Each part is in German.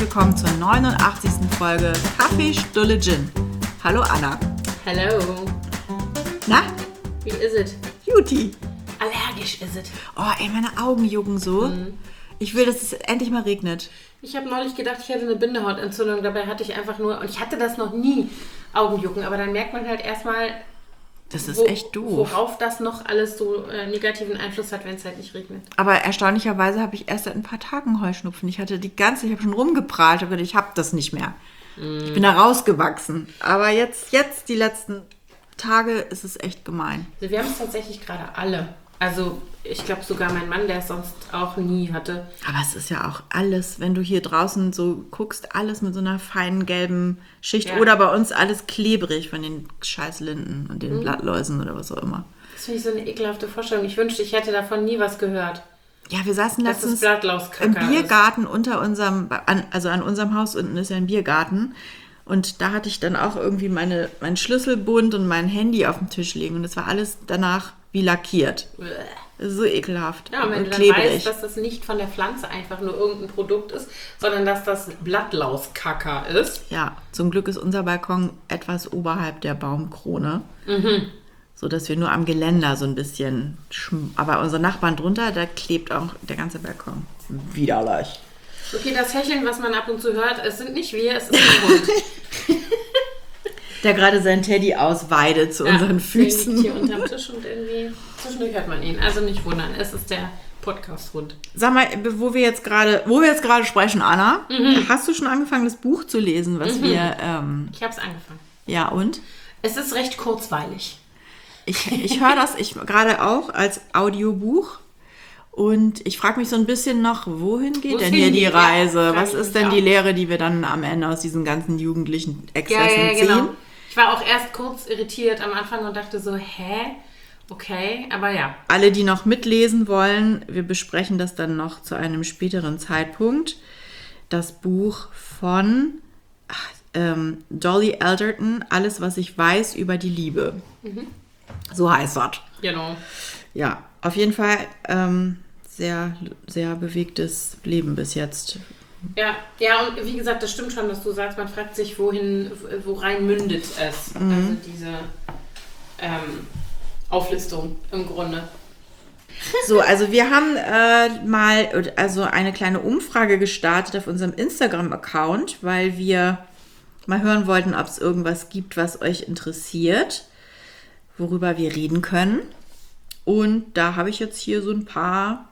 willkommen zur 89. Folge Kaffee, Stulle, Gin. Hallo Anna. Hello. Na? Wie ist es? Juti. Allergisch ist es. Oh, ey, meine Augen jucken so. Ich will, dass es endlich mal regnet. Ich habe neulich gedacht, ich hätte eine Bindehautentzündung. Dabei hatte ich einfach nur, und ich hatte das noch nie, Augenjucken. Aber dann merkt man halt erstmal, das ist echt doof. Worauf das noch alles so negativen Einfluss hat, wenn es halt nicht regnet. Aber erstaunlicherweise habe ich erst seit ein paar Tagen Heuschnupfen. Ich habe schon rumgeprahlt, aber ich habe das nicht mehr. Ich bin da rausgewachsen. Aber jetzt die letzten Tage ist es echt gemein. Also wir haben es tatsächlich gerade alle. Also ich glaube sogar mein Mann, der es sonst auch nie hatte. Aber es ist ja auch alles, wenn du hier draußen so guckst, alles mit so einer feinen gelben Schicht. Ja. Oder bei uns alles klebrig von den Scheißlinden und den Blattläusen oder was auch immer. Das finde ich so eine ekelhafte Vorstellung. Ich wünschte, ich hätte davon nie was gehört. Ja, wir saßen letztens im Biergarten unter unserem, also an unserem Haus unten ist ja ein Biergarten. Und da hatte ich dann auch irgendwie meinen Schlüsselbund und mein Handy auf dem Tisch liegen. Und das war alles danach wie lackiert. Das ist so ekelhaft. Ja, und wenn du dann weißt, dass das nicht von der Pflanze einfach nur irgendein Produkt ist, sondern dass das Blattlauskacker ist. Ja, zum Glück ist unser Balkon etwas oberhalb der Baumkrone. So dass wir nur am Geländer so ein bisschen, aber unsere Nachbarn drunter, da klebt auch der ganze Balkon. Widerlich. Okay, das Hecheln, was man ab und zu hört, es sind nicht wir, es ist ein Hund. Der gerade sein Teddy ausweidet zu unseren Füßen. Der liegt hier unterm Tisch und irgendwie zwischendurch hört man ihn. Also nicht wundern, es ist der Podcast-Hund. Sag mal, wo wir jetzt gerade sprechen, Anna, hast du schon angefangen, das Buch zu lesen, was wir... Ich habe es angefangen. Ja, und? Es ist recht kurzweilig. Ich höre das gerade auch als Audiobuch. Und ich frage mich so ein bisschen noch, wohin geht denn hier die Reise? Ja, was ist denn die Lehre, die wir dann am Ende aus diesen ganzen jugendlichen Exzessen ziehen? Genau. Ich war auch erst kurz irritiert am Anfang und dachte so, hä? Okay, aber ja. Alle, die noch mitlesen wollen, wir besprechen das dann noch zu einem späteren Zeitpunkt. Das Buch von Dolly Alderton, Alles, was ich weiß über die Liebe. So heißt das. Genau. Ja, auf jeden Fall sehr, sehr bewegtes Leben bis jetzt. Ja, und wie gesagt, das stimmt schon, dass du sagst, man fragt sich, worein mündet es? Also diese Auflistung im Grunde. So, also wir haben mal eine kleine Umfrage gestartet auf unserem Instagram-Account, weil wir mal hören wollten, ob es irgendwas gibt, was euch interessiert, worüber wir reden können. Und da habe ich jetzt hier so ein paar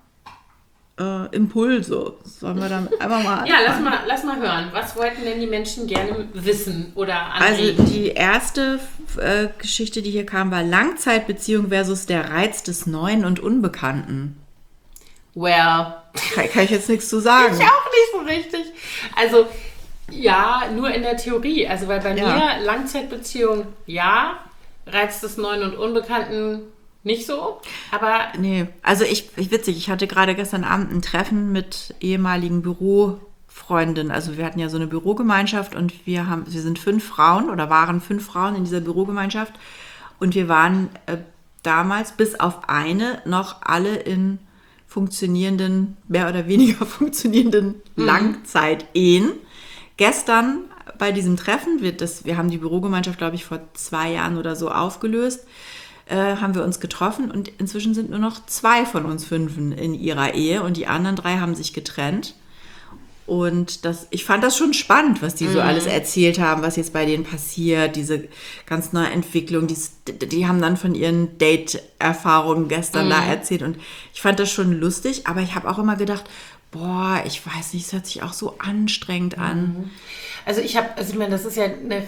Impulse. Sollen wir dann einfach mal anfangen? Ja, lass mal hören. Was wollten denn die Menschen gerne wissen oder anregen? Also die erste Geschichte, die hier kam, war Langzeitbeziehung versus der Reiz des Neuen und Unbekannten. Well. Kann ich jetzt nichts zu sagen. Ich auch nicht so richtig. Also, ja, nur in der Theorie. Also, weil bei mir Langzeitbeziehung, ja, Reiz des Neuen und Unbekannten nicht so, aber... Nee, also witzig, ich hatte gerade gestern Abend ein Treffen mit ehemaligen Bürofreundinnen. Also wir hatten ja so eine Bürogemeinschaft und wir sind 5 Frauen oder waren 5 Frauen in dieser Bürogemeinschaft. Und wir waren damals bis auf eine noch alle in funktionierenden, mehr oder weniger funktionierenden Langzeit-Ehen. Gestern bei diesem Treffen, wir haben die Bürogemeinschaft, glaube ich, vor 2 Jahren oder so aufgelöst, haben wir uns getroffen und inzwischen sind nur noch 2 von uns 5 in ihrer Ehe und die anderen 3 haben sich getrennt. Und ich fand das schon spannend, was die so alles erzählt haben, was jetzt bei denen passiert, diese ganz neue Entwicklung. Die haben dann von ihren Date-Erfahrungen gestern da erzählt und ich fand das schon lustig, aber ich habe auch immer gedacht, boah, ich weiß nicht, es hört sich auch so anstrengend an. Also ich meine, das ist ja eine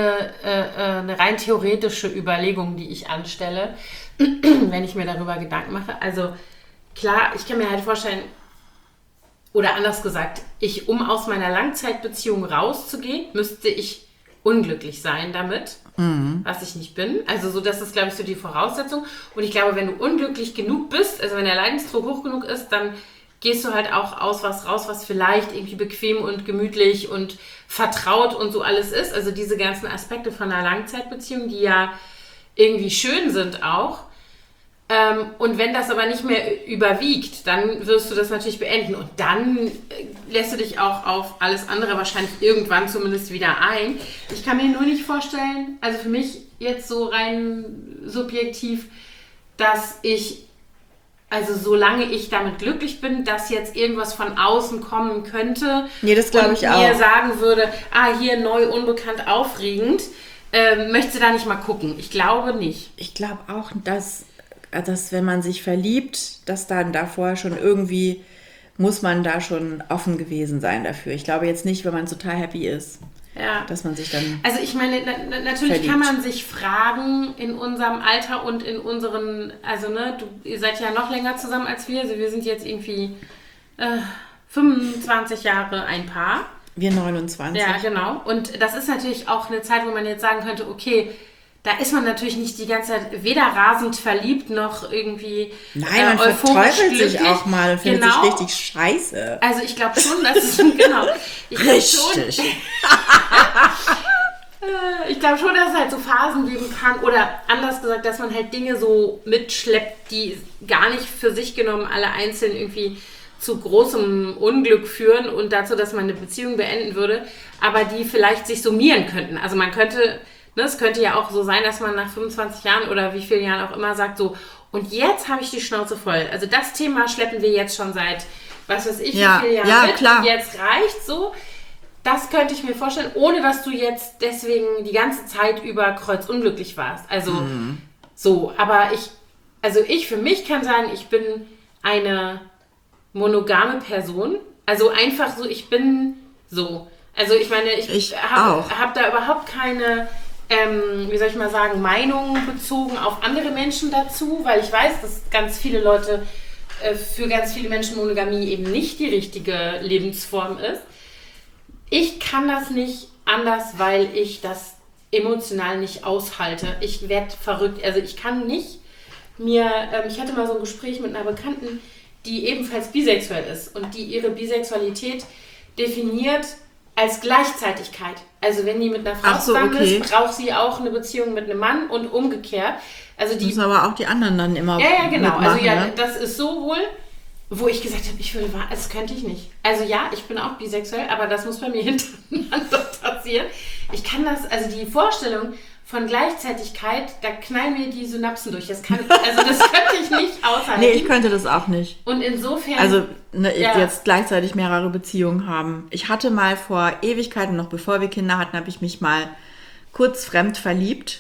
rein theoretische Überlegung, die ich anstelle, wenn ich mir darüber Gedanken mache. Also klar, ich kann mir halt vorstellen, oder anders gesagt, um aus meiner Langzeitbeziehung rauszugehen, müsste ich unglücklich sein damit, was ich nicht bin. Also so, das ist, glaube ich, so die Voraussetzung. Und ich glaube, wenn du unglücklich genug bist, also wenn der Leidensdruck hoch genug ist, dann gehst du halt auch aus was raus, was vielleicht irgendwie bequem und gemütlich und vertraut und so alles ist. Also diese ganzen Aspekte von einer Langzeitbeziehung, die ja irgendwie schön sind auch, Und wenn das aber nicht mehr überwiegt, dann wirst du das natürlich beenden. Und dann lässt du dich auch auf alles andere wahrscheinlich irgendwann zumindest wieder ein. Ich kann mir nur nicht vorstellen, also für mich jetzt so rein subjektiv, dass ich, also solange ich damit glücklich bin, dass jetzt irgendwas von außen kommen könnte. Nee, das glaube ich auch. Und mir sagen würde, hier neu, unbekannt, aufregend, möchtest du da nicht mal gucken? Ich glaube nicht. Ich glaube auch, dass wenn man sich verliebt, dass dann da vorher schon irgendwie, muss man da schon offen gewesen sein dafür. Ich glaube jetzt nicht, wenn man total happy ist, dass man sich dann Also ich meine, natürlich verliebt. Kann man sich fragen in unserem Alter und in unseren, also ihr seid ja noch länger zusammen als wir, also wir sind jetzt irgendwie 25 Jahre ein Paar. Wir 29. Ja, genau. Und das ist natürlich auch eine Zeit, wo man jetzt sagen könnte, okay, da ist man natürlich nicht die ganze Zeit weder rasend verliebt noch irgendwie Nein, man verteufelt sich auch mal und findet sich richtig scheiße. Also ich glaube schon, dass es genau. Richtig. Ich glaube schon, dass es halt so Phasen geben kann oder anders gesagt, dass man halt Dinge so mitschleppt, die gar nicht für sich genommen alle einzeln irgendwie zu großem Unglück führen und dazu, dass man eine Beziehung beenden würde, aber die vielleicht sich summieren könnten. Also man könnte... Es könnte ja auch so sein, dass man nach 25 Jahren oder wie vielen Jahren auch immer sagt, so, und jetzt habe ich die Schnauze voll. Also das Thema schleppen wir jetzt schon seit, was weiß ich, wie vielen Jahren mit. Klar. Und jetzt reicht so. Das könnte ich mir vorstellen, ohne dass du jetzt deswegen die ganze Zeit über kreuzunglücklich warst. Also so, aber ich für mich kann sagen, ich bin eine monogame Person. Also einfach so, ich bin so. Also ich meine, ich hab da überhaupt keine... wie soll ich mal sagen, Meinungen bezogen auf andere Menschen dazu, weil ich weiß, dass ganz viele Leute, für ganz viele Menschen Monogamie eben nicht die richtige Lebensform ist. Ich kann das nicht anders, weil ich das emotional nicht aushalte. Ich werde verrückt. Also ich kann nicht ich hatte mal so ein Gespräch mit einer Bekannten, die ebenfalls bisexuell ist und die ihre Bisexualität definiert als Gleichzeitigkeit. Also wenn die mit einer Frau zusammen ist, braucht sie auch eine Beziehung mit einem Mann und umgekehrt. Also die müssen aber auch die anderen dann immer Ja, genau. Also ne? Das ist so wohl, wo ich gesagt habe, das könnte ich nicht. Also ja, ich bin auch bisexuell, aber das muss bei mir hintereinander passieren. Ich kann das, also die Vorstellung von Gleichzeitigkeit, da knallen mir die Synapsen durch. Das könnte ich nicht aushalten. Nee, ich könnte das auch nicht. Und insofern... Also jetzt gleichzeitig mehrere Beziehungen haben. Ich hatte mal vor Ewigkeiten, noch bevor wir Kinder hatten, habe ich mich mal kurz fremd verliebt.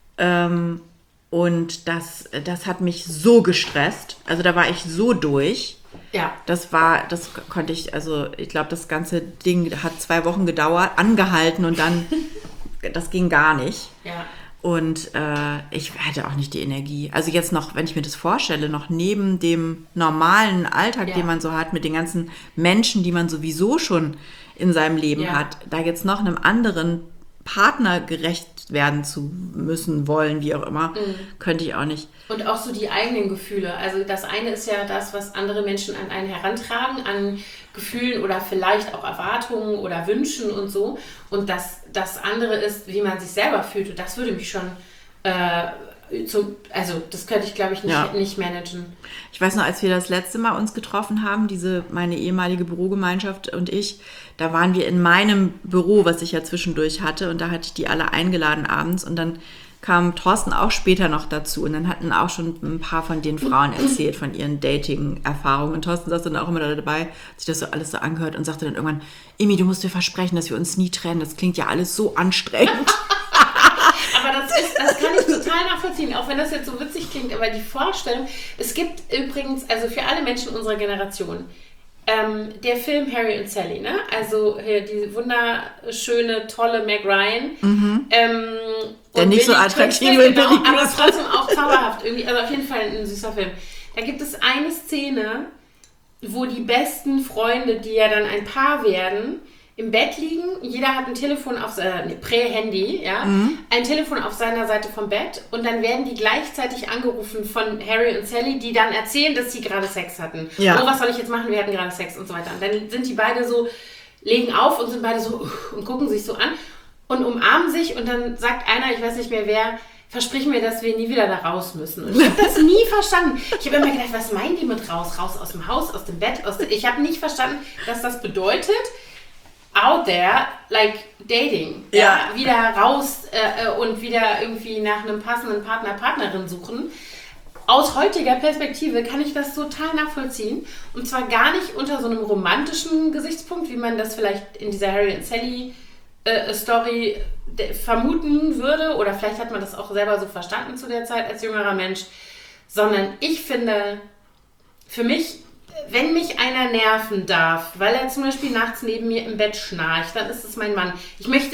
Und das hat mich so gestresst. Also da war ich so durch. Ja. Das konnte ich, also ich glaube, das ganze Ding hat 2 Wochen angehalten und dann... Das ging gar nicht. Ja. Und ich hatte auch nicht die Energie. Also jetzt noch, wenn ich mir das vorstelle, noch neben dem normalen Alltag, den man so hat, mit den ganzen Menschen, die man sowieso schon in seinem Leben hat, da jetzt noch einem anderen Partner gerecht werden zu müssen, wollen, wie auch immer, könnte ich auch nicht. Und auch so die eigenen Gefühle. Also das eine ist ja das, was andere Menschen an einen herantragen, an Gefühlen oder vielleicht auch Erwartungen oder Wünschen und so. Und das andere ist, wie man sich selber fühlt. Und das würde mich schon, das könnte ich, glaube ich, nicht managen. Ich weiß noch, als wir das letzte Mal uns getroffen haben, meine ehemalige Bürogemeinschaft und ich, da waren wir in meinem Büro, was ich ja zwischendurch hatte, und da hatte ich die alle eingeladen abends und dann kam Thorsten auch später noch dazu und dann hatten auch schon ein paar von den Frauen erzählt von ihren Dating-Erfahrungen und Thorsten saß dann auch immer dabei, hat sich das so alles so angehört und sagte dann irgendwann, Imi, du musst dir versprechen, dass wir uns nie trennen, das klingt ja alles so anstrengend. Aber das kann ich total nachvollziehen, auch wenn das jetzt so witzig klingt, aber die Vorstellung, es gibt übrigens, also für alle Menschen unserer Generation, der Film Harry und Sally, ne? Also die wunderschöne, tolle Meg Ryan. Der nicht so attraktive, genau, aber trotzdem auch zauberhaft irgendwie. Also auf jeden Fall ein süßer Film. Da gibt es eine Szene, wo die besten Freunde, die ja dann ein Paar werden, im Bett liegen. Jeder hat ein Telefon auf Prä-Handy, ja, ein Telefon auf seiner Seite vom Bett und dann werden die gleichzeitig angerufen von Harry und Sally, die dann erzählen, dass sie gerade Sex hatten. Ja. Oh, was soll ich jetzt machen? Wir hatten gerade Sex und so weiter. Und dann sind die beide so, legen auf und sind beide so und gucken sich so an und umarmen sich und dann sagt einer, ich weiß nicht mehr wer, versprich mir, dass wir nie wieder da raus müssen. Und ich habe das nie verstanden. Ich habe immer gedacht, was meinen die mit raus? Raus aus dem Haus, aus dem Bett? Ich habe nicht verstanden, dass das bedeutet, out there, like dating. Ja. Wieder raus und wieder irgendwie nach einem passenden Partner, Partnerin suchen. Aus heutiger Perspektive kann ich das total nachvollziehen. Und zwar gar nicht unter so einem romantischen Gesichtspunkt, wie man das vielleicht in dieser Harry und Sally Story vermuten würde. Oder vielleicht hat man das auch selber so verstanden zu der Zeit als jüngerer Mensch. Sondern ich finde, für mich, wenn mich einer nerven darf, weil er zum Beispiel nachts neben mir im Bett schnarcht, dann ist es mein Mann. Ich möchte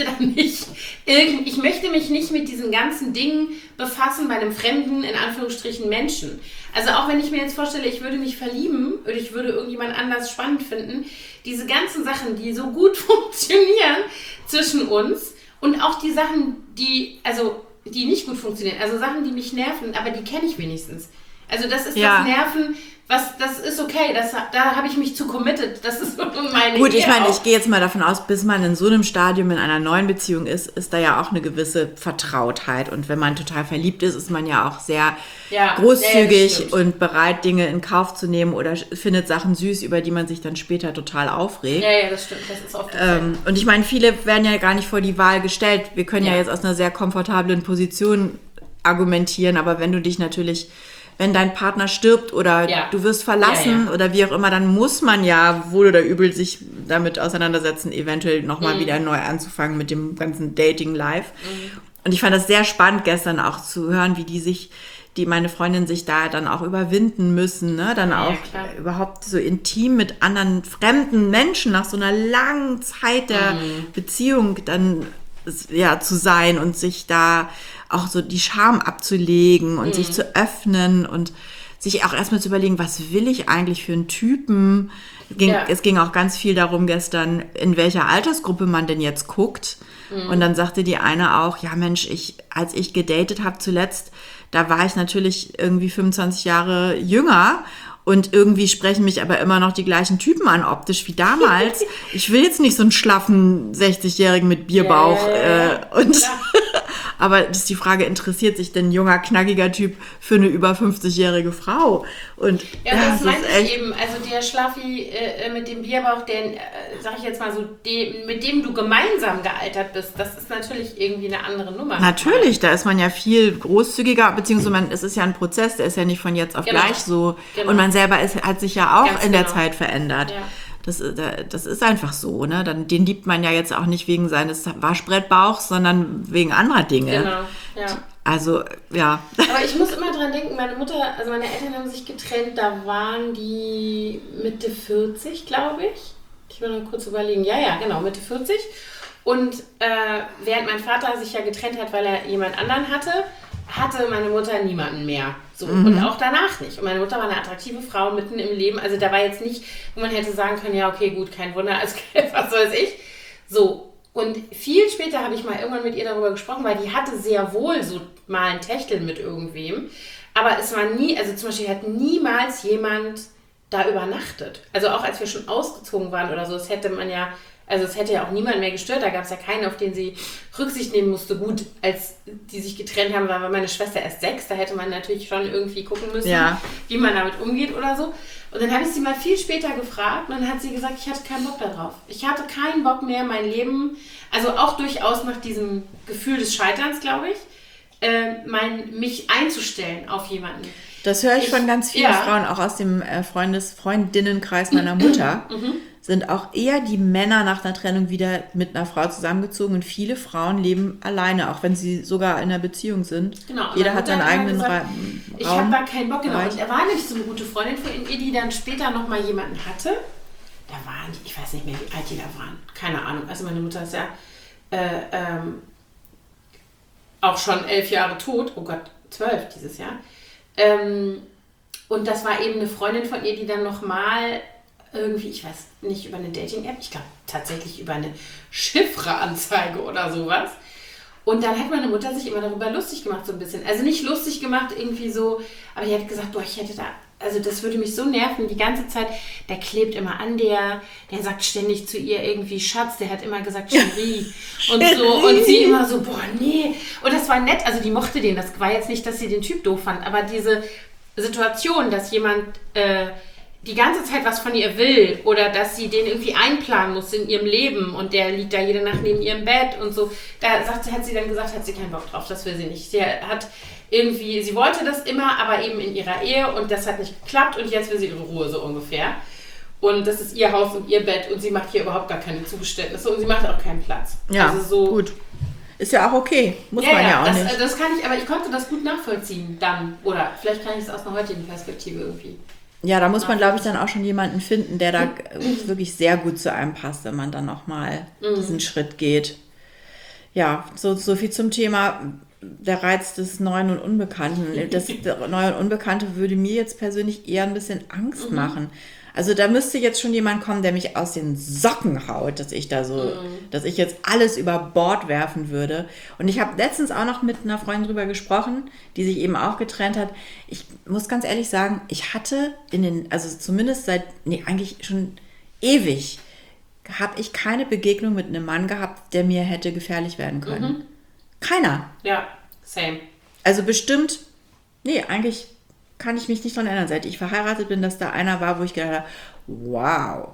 ich möchte mich nicht mit diesen ganzen Dingen befassen bei einem fremden, in Anführungsstrichen, Menschen. Also auch wenn ich mir jetzt vorstelle, ich würde mich verlieben oder ich würde irgendjemand anders spannend finden, diese ganzen Sachen, die so gut funktionieren zwischen uns und auch die Sachen, die nicht gut funktionieren, also Sachen, die mich nerven, aber die kenne ich wenigstens. Also das ist das Nerven, das ist okay, da habe ich mich zu committed, das ist meine Gut, ich meine, ich gehe jetzt mal davon aus, bis man in so einem Stadium in einer neuen Beziehung ist da ja auch eine gewisse Vertrautheit und wenn man total verliebt ist man ja auch sehr großzügig und bereit, Dinge in Kauf zu nehmen oder findet Sachen süß, über die man sich dann später total aufregt. Ja, das stimmt, das ist oft und ich meine, viele werden ja gar nicht vor die Wahl gestellt, wir können ja jetzt aus einer sehr komfortablen Position argumentieren, aber wenn du dich natürlich... Wenn dein Partner stirbt oder du wirst verlassen oder wie auch immer, dann muss man ja wohl oder übel sich damit auseinandersetzen, eventuell nochmal wieder neu anzufangen mit dem ganzen Dating-Life. Und ich fand das sehr spannend gestern auch zu hören, wie meine Freundin sich da dann auch überwinden müssen, ne? Dann auch überhaupt so intim mit anderen fremden Menschen nach so einer langen Zeit der Beziehung dann zu sein und sich da auch so die Scham abzulegen und sich zu öffnen und sich auch erstmal zu überlegen, was will ich eigentlich für einen Typen? Es ging auch ganz viel darum gestern, in welcher Altersgruppe man denn jetzt guckt. Und dann sagte die eine auch, ja Mensch, als ich gedatet habe zuletzt, da war ich natürlich irgendwie 25 Jahre jünger. Und irgendwie sprechen mich aber immer noch die gleichen Typen an, optisch wie damals. Ich will jetzt nicht so einen schlaffen 60-Jährigen mit Bierbauch. Aber das ist die Frage, interessiert sich denn ein junger, knackiger Typ für eine über 50-jährige Frau? Und das meinte ich eben. Also der Schlaffi mit dem Bierbauch, sag ich jetzt mal so, mit dem du gemeinsam gealtert bist, das ist natürlich irgendwie eine andere Nummer. Natürlich, da ist man ja viel großzügiger, beziehungsweise es ist ja ein Prozess, der ist ja nicht von jetzt auf gleich so. Genau. Und man selber hat sich ja auch in der Zeit verändert. Ja. Das ist einfach so, ne? Den liebt man ja jetzt auch nicht wegen seines Waschbrettbauchs, sondern wegen anderer Dinge. Genau, ja. Also, ja. Aber ich muss immer dran denken, meine Eltern haben sich getrennt, da waren die Mitte 40, glaube ich. Ich will noch kurz überlegen. Ja, genau, Mitte 40. Und während mein Vater sich ja getrennt hat, weil er jemand anderen hatte meine Mutter niemanden mehr. So. Und auch danach nicht. Und meine Mutter war eine attraktive Frau mitten im Leben. Also da war jetzt nicht, wo man hätte sagen können, ja okay, gut, kein Wunder, also was weiß ich. So. Und viel später habe ich mal irgendwann mit ihr darüber gesprochen, weil die hatte sehr wohl so mal ein Techteln mit irgendwem. Aber es war nie, also zum Beispiel hat niemals jemand da übernachtet. Also auch als wir schon ausgezogen waren oder so, es hätte ja auch niemand mehr gestört. Da gab es ja keinen, auf den sie Rücksicht nehmen musste. Gut, als die sich getrennt haben, war meine Schwester erst 6. Da hätte man natürlich schon irgendwie gucken müssen, wie man damit umgeht oder so. Und dann habe ich sie mal viel später gefragt und dann hat sie gesagt, ich hatte keinen Bock darauf. Ich hatte keinen Bock mehr, mein Leben, also auch durchaus nach diesem Gefühl des Scheiterns, glaube ich, mich einzustellen auf jemanden. Das höre ich von ganz vielen Frauen, auch aus dem Freundinnenkreis meiner Mutter. Sind auch eher die Männer nach einer Trennung wieder mit einer Frau zusammengezogen und viele Frauen leben alleine, auch wenn sie sogar in einer Beziehung sind. Genau. Jeder hat seinen eigenen Raum. Ich habe da keinen Bock, genau. Und er war nämlich so eine gute Freundin von ihr, die dann später nochmal jemanden hatte. Da waren die, ich weiß nicht mehr, wie alt die da waren. Keine Ahnung. Also meine Mutter ist ja auch schon 11 Jahre tot. Oh Gott, 12 dieses Jahr. Und das war eben eine Freundin von ihr, die dann nochmal irgendwie, ich weiß nicht, über eine Dating-App, ich glaube tatsächlich über eine Chiffre-Anzeige oder sowas. Und dann hat meine Mutter sich immer darüber lustig gemacht, so ein bisschen. Also nicht lustig gemacht, irgendwie so, aber die hat gesagt, boah, ich hätte da, also das würde mich so nerven, die ganze Zeit, der klebt immer an der sagt ständig zu ihr irgendwie Schatz, der hat immer gesagt Cherie und so. Und sie immer so, boah, nee. Und das war nett, also die mochte den, das war jetzt nicht, dass sie den Typ doof fand, aber diese Situation, dass jemand die ganze Zeit was von ihr will oder dass sie den irgendwie einplanen muss in ihrem Leben und der liegt da jede Nacht neben ihrem Bett und so, hat sie dann gesagt, hat sie keinen Bock drauf, das will sie nicht. Sie hat irgendwie, sie wollte das immer, aber eben in ihrer Ehe und das hat nicht geklappt und jetzt will sie ihre Ruhe so ungefähr. Und das ist ihr Haus und ihr Bett und sie macht hier überhaupt gar keine Zugeständnisse und sie macht auch keinen Platz. Ja, also so, gut. Ist ja auch okay. Muss man ja auch nicht. Das kann ich, aber ich konnte das gut nachvollziehen dann. Oder vielleicht kann ich es aus einer heutigen Perspektive irgendwie. Ja, da muss man, glaube ich, dann auch schon jemanden finden, der da wirklich sehr gut zu einem passt, wenn man dann nochmal diesen Schritt geht. Ja, so viel zum Thema der Reiz des Neuen und Unbekannten. Das Neue und Unbekannte würde mir jetzt persönlich eher ein bisschen Angst machen. Also da müsste jetzt schon jemand kommen, der mich aus den Socken haut, dass ich jetzt alles über Bord werfen würde. Und ich habe letztens auch noch mit einer Freundin drüber gesprochen, die sich eben auch getrennt hat. Ich muss ganz ehrlich sagen, ich hatte zumindest eigentlich schon ewig, habe ich keine Begegnung mit einem Mann gehabt, der mir hätte gefährlich werden können. Keiner. Ja, same. Also bestimmt, eigentlich kann ich mich nicht daran erinnern, seit ich verheiratet bin, dass da einer war, wo ich gedacht habe, wow.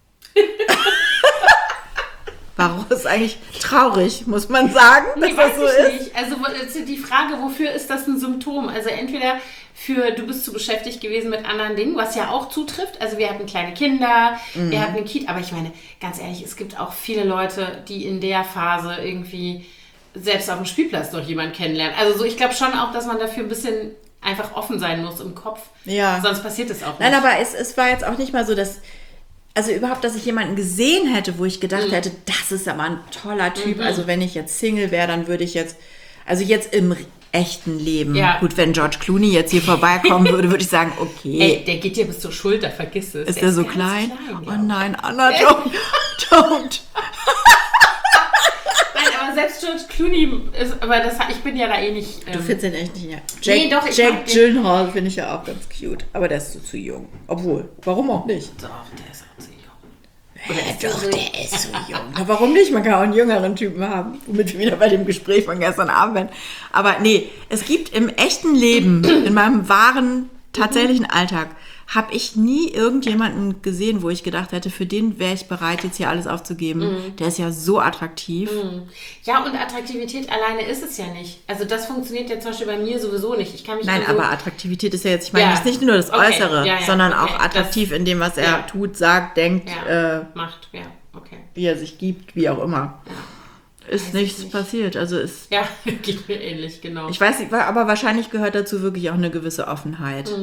Warum ist eigentlich traurig, muss man sagen, dass das so ist? Nicht. Also die Frage, wofür ist das ein Symptom? Also entweder du bist zu beschäftigt gewesen mit anderen Dingen, was ja auch zutrifft. Also wir hatten kleine Kinder, wir hatten ein Kind, aber ich meine, ganz ehrlich, es gibt auch viele Leute, die in der Phase irgendwie selbst auf dem Spielplatz noch jemanden kennenlernen. Also so, ich glaube schon auch, dass man dafür ein bisschen einfach offen sein muss im Kopf. Ja. Sonst passiert das auch nicht. Nein, aber es war jetzt auch nicht mal so, dass ich jemanden gesehen hätte, wo ich gedacht hätte, das ist aber ein toller Typ. Also wenn ich jetzt Single wäre, dann würde ich jetzt im echten Leben, gut, wenn George Clooney jetzt hier vorbeikommen würde ich sagen, okay. Ey, der geht dir bis zur Schulter, vergiss es. Ist der so klein? Oh nein, Anna, don't. Aber selbst George Clooney ist, ich bin ja da eh nicht. Du findest den echt nicht, ja. Jack Gyllenhaal finde ich ja auch ganz cute, aber der ist zu jung. Obwohl, warum auch nicht? Doch, der ist auch zu jung. Der ist so jung. Aber warum nicht? Man kann auch einen jüngeren Typen haben, womit wir wieder bei dem Gespräch von gestern Abend werden. Aber nee, es gibt im echten Leben, in meinem wahren, tatsächlichen Alltag, habe ich nie irgendjemanden gesehen, wo ich gedacht hätte, für den wäre ich bereit, jetzt hier alles aufzugeben. Der ist ja so attraktiv. Ja, und Attraktivität alleine ist es ja nicht. Also das funktioniert ja zum Beispiel bei mir sowieso nicht. Nein, aber Attraktivität ist ja jetzt, ich meine, ist nicht nur das Äußere, sondern auch attraktiv in dem, was er tut, sagt, denkt, macht, okay. Wie er sich gibt, wie auch immer. Ja. Ist nichts passiert. Also ja, geht mir ähnlich, genau. Ich weiß nicht, aber wahrscheinlich gehört dazu wirklich auch eine gewisse Offenheit.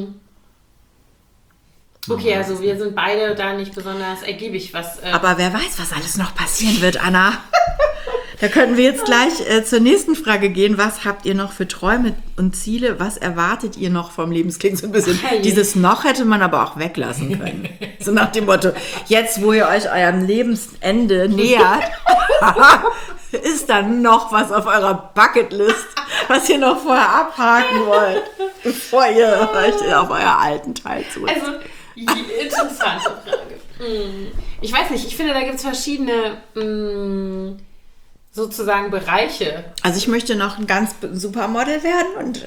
Okay, also wir sind beide da nicht besonders ergiebig, was... Aber wer weiß, was alles noch passieren wird, Anna. Da könnten wir jetzt gleich zur nächsten Frage gehen. Was habt ihr noch für Träume und Ziele? Was erwartet ihr noch vom Leben? Es klingt so ein bisschen... Dieses noch hätte man aber auch weglassen können. So nach dem Motto, jetzt wo ihr euch eurem Lebensende nähert, ist da noch was auf eurer Bucketlist, was ihr noch vorher abhaken wollt, bevor ihr euch auf euer alten Teil zurück... Also, interessante Frage. Ich weiß nicht, ich finde, da gibt es verschiedene sozusagen Bereiche. Also ich möchte noch ein ganz Supermodel werden und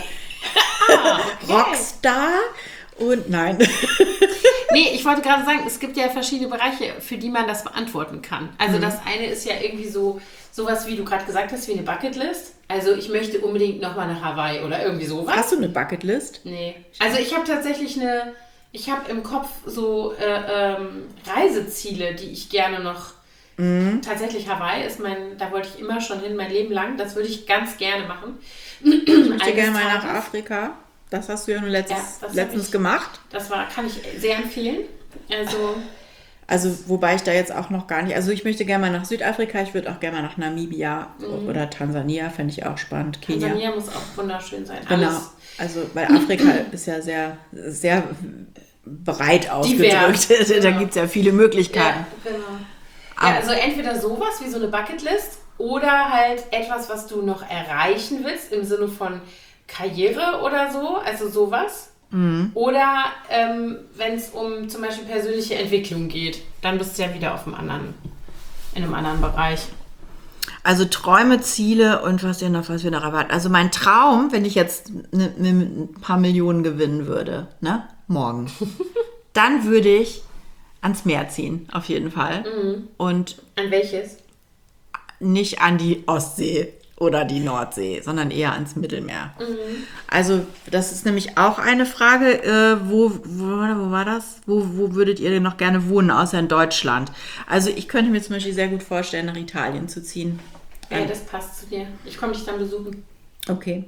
Rockstar und nein. Nee, ich wollte gerade sagen, es gibt ja verschiedene Bereiche, für die man das beantworten kann. Also das eine ist ja irgendwie sowas, wie du gerade gesagt hast, wie eine Bucketlist. Also ich möchte unbedingt nochmal nach Hawaii oder irgendwie sowas. Hast du eine Bucketlist? Nee. Also ich habe tatsächlich ich habe im Kopf so Reiseziele, die ich gerne noch... Tatsächlich Hawaii da wollte ich immer schon hin, mein Leben lang. Das würde ich ganz gerne machen. Ich möchte gerne mal nach Afrika. Das hast du ja nur letztens gemacht. Kann ich sehr empfehlen. Also wobei ich da jetzt auch noch gar nicht... Also ich möchte gerne mal nach Südafrika. Ich würde auch gerne mal nach Namibia oder Tansania. Fände ich auch spannend. Kenia. Tansania muss auch wunderschön sein. Genau. Alles. Also weil Afrika ist ja sehr, sehr breit ausgedrückt. Da gibt es ja viele Möglichkeiten. Ja, genau. Ja, also entweder sowas wie so eine Bucketlist Oder halt etwas, was du noch erreichen willst, im Sinne von Karriere oder so, also sowas. Oder wenn es um zum Beispiel persönliche Entwicklung geht, dann bist du ja wieder in einem anderen Bereich. Also Träume, Ziele und was wir noch erwarten. Also mein Traum, wenn ich jetzt ein paar Millionen gewinnen würde, ne, morgen, dann würde ich ans Meer ziehen, auf jeden Fall. Und an welches? Nicht an die Ostsee oder die Nordsee, sondern eher ans Mittelmeer. Also das ist nämlich auch eine Frage, wo war das? Wo würdet ihr denn noch gerne wohnen, außer in Deutschland? Also ich könnte mir zum Beispiel sehr gut vorstellen, nach Italien zu ziehen. Ja, das passt zu dir. Ich komme dich dann besuchen. Okay.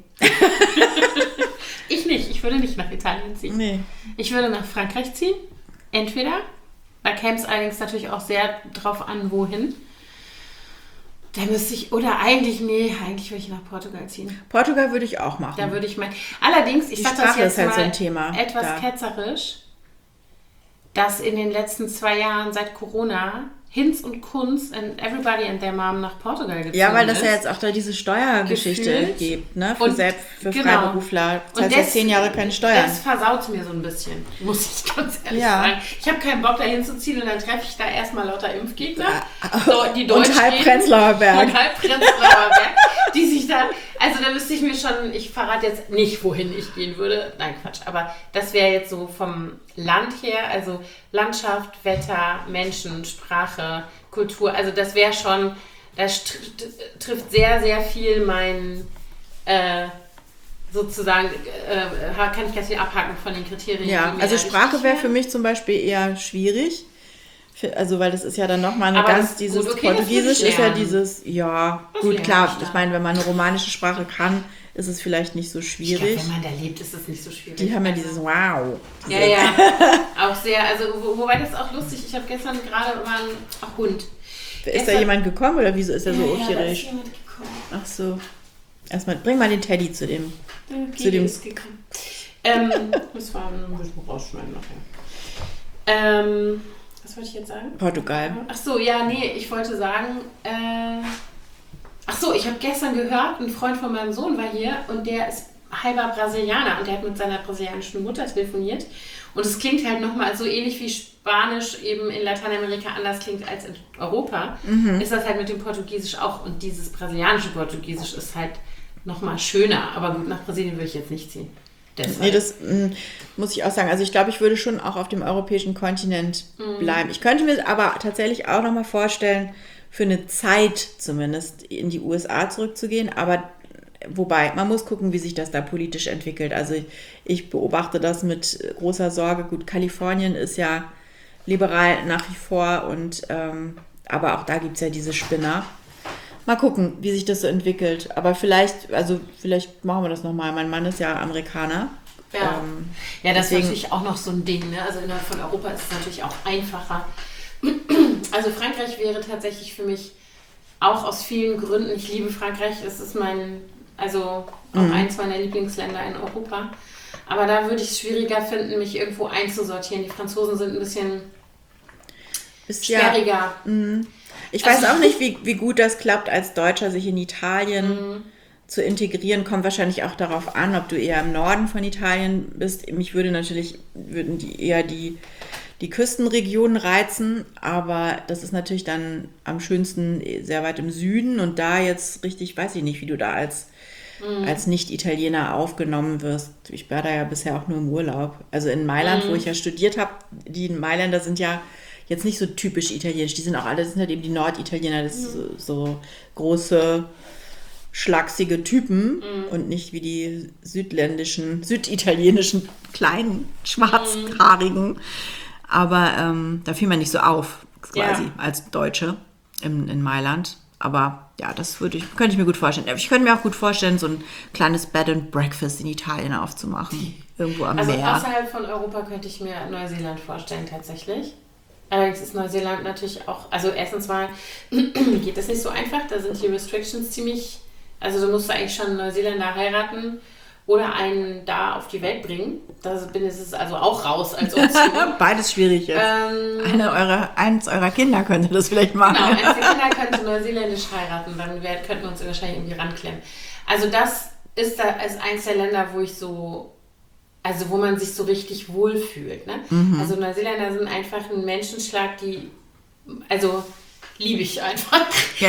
Ich nicht. Ich würde nicht nach Italien ziehen. Nee. Ich würde nach Frankreich ziehen. Entweder. Da käme es allerdings natürlich auch sehr drauf an, wohin. Da müsste ich, oder eigentlich würde ich nach Portugal ziehen. Portugal würde ich auch machen. Da würde ich mal. Allerdings, ich sage das jetzt halt mal so ein Thema etwas ketzerisch, dass in den letzten 2 Jahren seit Corona Hinz und Kunz und Everybody and their Mom nach Portugal gezogen ist. Ja, weil das ja jetzt auch da diese Steuergeschichte gibt, ne? Für Freiberufler. Das heißt ja 10 Jahre keine Steuern. Das versaut mir so ein bisschen, muss ich ganz ehrlich sagen. Ich habe keinen Bock, da hinzuziehen und dann treffe ich da erstmal lauter Impfgegner, die Deutsch und halb Prenzlauer Berg. Die sich da, also da müsste ich mir schon, ich verrate jetzt nicht, wohin ich gehen würde. Nein, Quatsch, aber das wäre jetzt so vom Land her, also Landschaft, Wetter, Menschen, Sprache, Kultur, also das wäre schon, das trifft sehr, sehr viel mein, sozusagen, kann ich ganz viel abhaken von den Kriterien. Ja, also Sprache wäre für mich zum Beispiel eher schwierig. Also, weil das ist ja dann nochmal Portugiesisch ist ja dieses, gut, klar, ich meine, wenn man eine romanische Sprache kann, ist es vielleicht nicht so schwierig. Ich glaube, wenn man da lebt, ist es nicht so schwierig. Die haben ja dieses Wow. Ja, auch sehr, also, wobei das auch lustig, ich habe gestern gerade mal einen Hund. Ist da jemand gekommen oder wieso ist er so aufgeregt? Ja, da ist jemand gekommen. Ach so. Erstmal, bring mal den Teddy zu dem. Ist gekommen. Das war ein bisschen rausschneiden nachher. Was wollte ich jetzt sagen? Portugal. Ach so, ja, nee, ich wollte sagen, ich habe gestern gehört, ein Freund von meinem Sohn war hier und der ist halber Brasilianer und der hat mit seiner brasilianischen Mutter telefoniert und es klingt halt nochmal so ähnlich wie Spanisch eben in Lateinamerika anders klingt als in Europa, ist das halt mit dem Portugiesisch auch und dieses brasilianische Portugiesisch ist halt nochmal schöner, aber gut, nach Brasilien würde ich jetzt nicht ziehen. Deshalb. Nee, das muss ich auch sagen. Also ich glaube, ich würde schon auch auf dem europäischen Kontinent bleiben. Ich könnte mir aber tatsächlich auch nochmal vorstellen, für eine Zeit zumindest in die USA zurückzugehen. Aber wobei, man muss gucken, wie sich das da politisch entwickelt. Also ich beobachte das mit großer Sorge. Gut, Kalifornien ist ja liberal nach wie vor und aber auch da gibt es ja diese Spinner. Mal gucken, wie sich das so entwickelt. Aber vielleicht machen wir das nochmal. Mein Mann ist ja Amerikaner. Ja, das ist natürlich auch noch so ein Ding. Ne? Also innerhalb von Europa ist es natürlich auch einfacher. Also Frankreich wäre tatsächlich für mich auch aus vielen Gründen, ich liebe Frankreich, es ist auch eins meiner Lieblingsländer in Europa. Aber da würde ich es schwieriger finden, mich irgendwo einzusortieren. Die Franzosen sind ein bisschen sperriger. Ich weiß auch nicht, wie gut das klappt, als Deutscher sich in Italien zu integrieren. Kommt wahrscheinlich auch darauf an, ob du eher im Norden von Italien bist. Mich würden die Küstenregionen reizen, aber das ist natürlich dann am schönsten sehr weit im Süden und da jetzt richtig, weiß ich nicht, wie du da als Nicht-Italiener aufgenommen wirst. Ich war da ja bisher auch nur im Urlaub. Also in Mailand, wo ich ja studiert habe, die Mailänder sind ja jetzt nicht so typisch italienisch. Die sind auch alle, das sind halt eben die Norditaliener, das sind so große, schlachsige Typen und nicht wie die süditalienischen, kleinen, schwarzhaarigen. Aber da fiel man nicht so auf, quasi, als Deutsche in Mailand. Aber ja, könnte ich mir gut vorstellen. Ich könnte mir auch gut vorstellen, so ein kleines Bed and Breakfast in Italien aufzumachen. Irgendwo am Meer. Also außerhalb von Europa könnte ich mir Neuseeland vorstellen, tatsächlich. Allerdings ist Neuseeland natürlich auch, also erstens mal geht das nicht so einfach, da sind die Restrictions ziemlich, also du musst eigentlich schon einen Neuseeländer heiraten oder einen da auf die Welt bringen. Ist es also auch raus als Option. Beides schwierig jetzt. Eins eurer Kinder könnte das vielleicht machen. Genau, eins der Kinder könnte neuseeländisch heiraten, dann könnten wir uns wahrscheinlich irgendwie ranklemmen. Also das ist eins der Länder, wo man sich so richtig wohlfühlt. Ne? Also Neuseeländer sind einfach ein Menschenschlag, liebe ich einfach. Ja,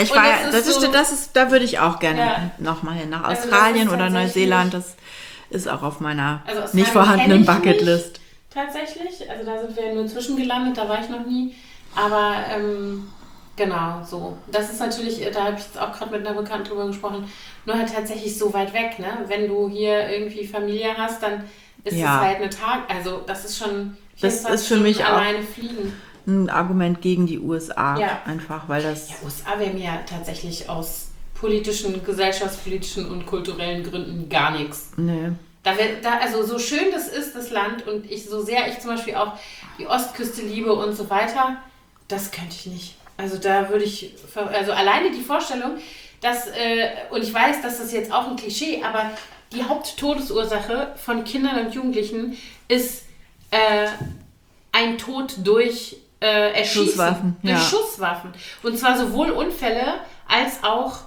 da würde ich auch gerne nochmal hin. Nach Australien oder Neuseeland, das ist auch auf meiner nicht vorhandenen Bucketlist. Tatsächlich, also da sind wir nur zwischengelandet, da war ich noch nie. Aber genau, so. Das ist natürlich, da habe ich jetzt auch gerade mit einer Bekannten drüber gesprochen, nur halt tatsächlich so weit weg. Ne? Wenn du hier irgendwie Familie hast, dann ist es halt eine also das ist schon 24 ist für mich Stunden alleine fliegen. Ein Argument gegen die USA, einfach, weil das... Ja, USA wäre mir tatsächlich aus politischen, gesellschaftspolitischen und kulturellen Gründen gar nichts. Nee. Also so schön das ist, das Land, und so sehr ich zum Beispiel auch die Ostküste liebe und so weiter, das könnte ich nicht. Also da würde ich, alleine die Vorstellung, dass, und ich weiß, das ist jetzt auch ein Klischee, aber die Haupttodesursache von Kindern und Jugendlichen ist ein Tod durch Erschießen. Schusswaffen. Durch Schusswaffen. Und zwar sowohl Unfälle als auch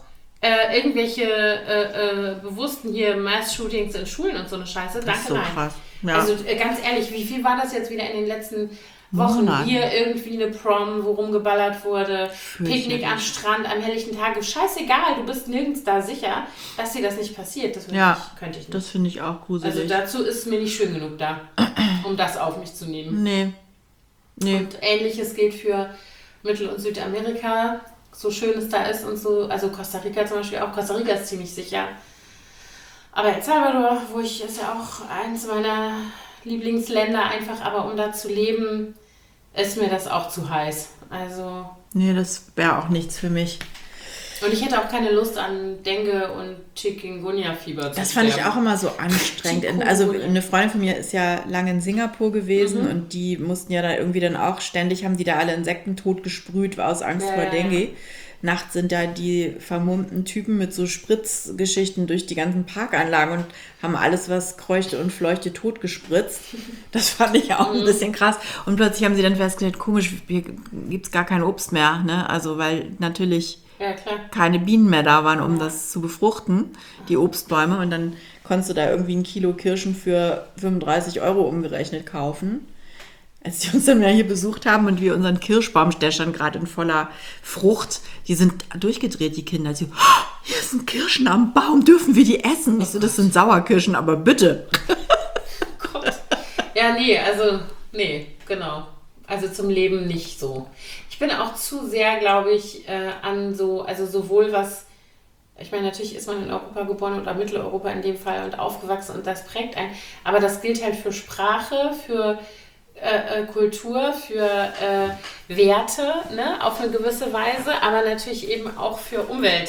irgendwelche bewussten hier Mass-Shootings in Schulen und so eine Scheiße. Das ist so krass. Ja. Also ganz ehrlich, wie viel war das jetzt wieder in den letzten Wochen? Monat. Hier irgendwie eine Prom, wo rumgeballert wurde, Picknick am Strand, am helllichten Tage. Scheißegal, du bist nirgends da sicher, dass dir das nicht passiert. Das könnte ich nicht. Das finde ich auch gruselig. Also dazu ist mir nicht schön genug da, um das auf mich zu nehmen. Nee. Und Ähnliches gilt für Mittel- und Südamerika, so schön es da ist und so. Also Costa Rica zum Beispiel auch. Costa Rica ist ziemlich sicher. Aber El Salvador, ist ja auch eines meiner Lieblingsländer einfach, aber um da zu leben, ist mir das auch zu heiß. Also... Nee, das wäre auch nichts für mich. Und ich hätte auch keine Lust an Dengue und Chikungunya-Fieber zu Das fand ich auch immer so anstrengend. Also eine Freundin von mir ist ja lange in Singapur gewesen und die mussten ja da irgendwie dann auch ständig, haben die da alle Insekten totgesprüht aus Angst vor Dengue. Nachts sind da die vermummten Typen mit so Spritzgeschichten durch die ganzen Parkanlagen und haben alles, was kreuchte und fleuchte, totgespritzt. Das fand ich auch ein bisschen krass. Und plötzlich haben sie dann festgestellt, komisch, hier gibt es gar kein Obst mehr. Ne? Also weil natürlich keine Bienen mehr da waren, um das zu befruchten, die Obstbäume. Und dann konntest du da irgendwie 1 Kilo Kirschen für 35 € umgerechnet kaufen. Als die uns dann mal hier besucht haben und wir unseren Kirschbaum, der stand gerade in voller Frucht, die sind durchgedreht, die Kinder. Sie, hier sind Kirschen am Baum, dürfen wir die essen? Ich so, das sind Sauerkirschen, aber bitte. Gott. Ja, nee, genau. Also zum Leben nicht so. Ich bin auch zu sehr, glaube ich, sowohl was, ich meine, natürlich ist man in Europa geboren oder Mitteleuropa in dem Fall und aufgewachsen und das prägt einen, aber das gilt halt für Sprache, für Kultur, für Werte, ne, auf eine gewisse Weise, aber natürlich eben auch für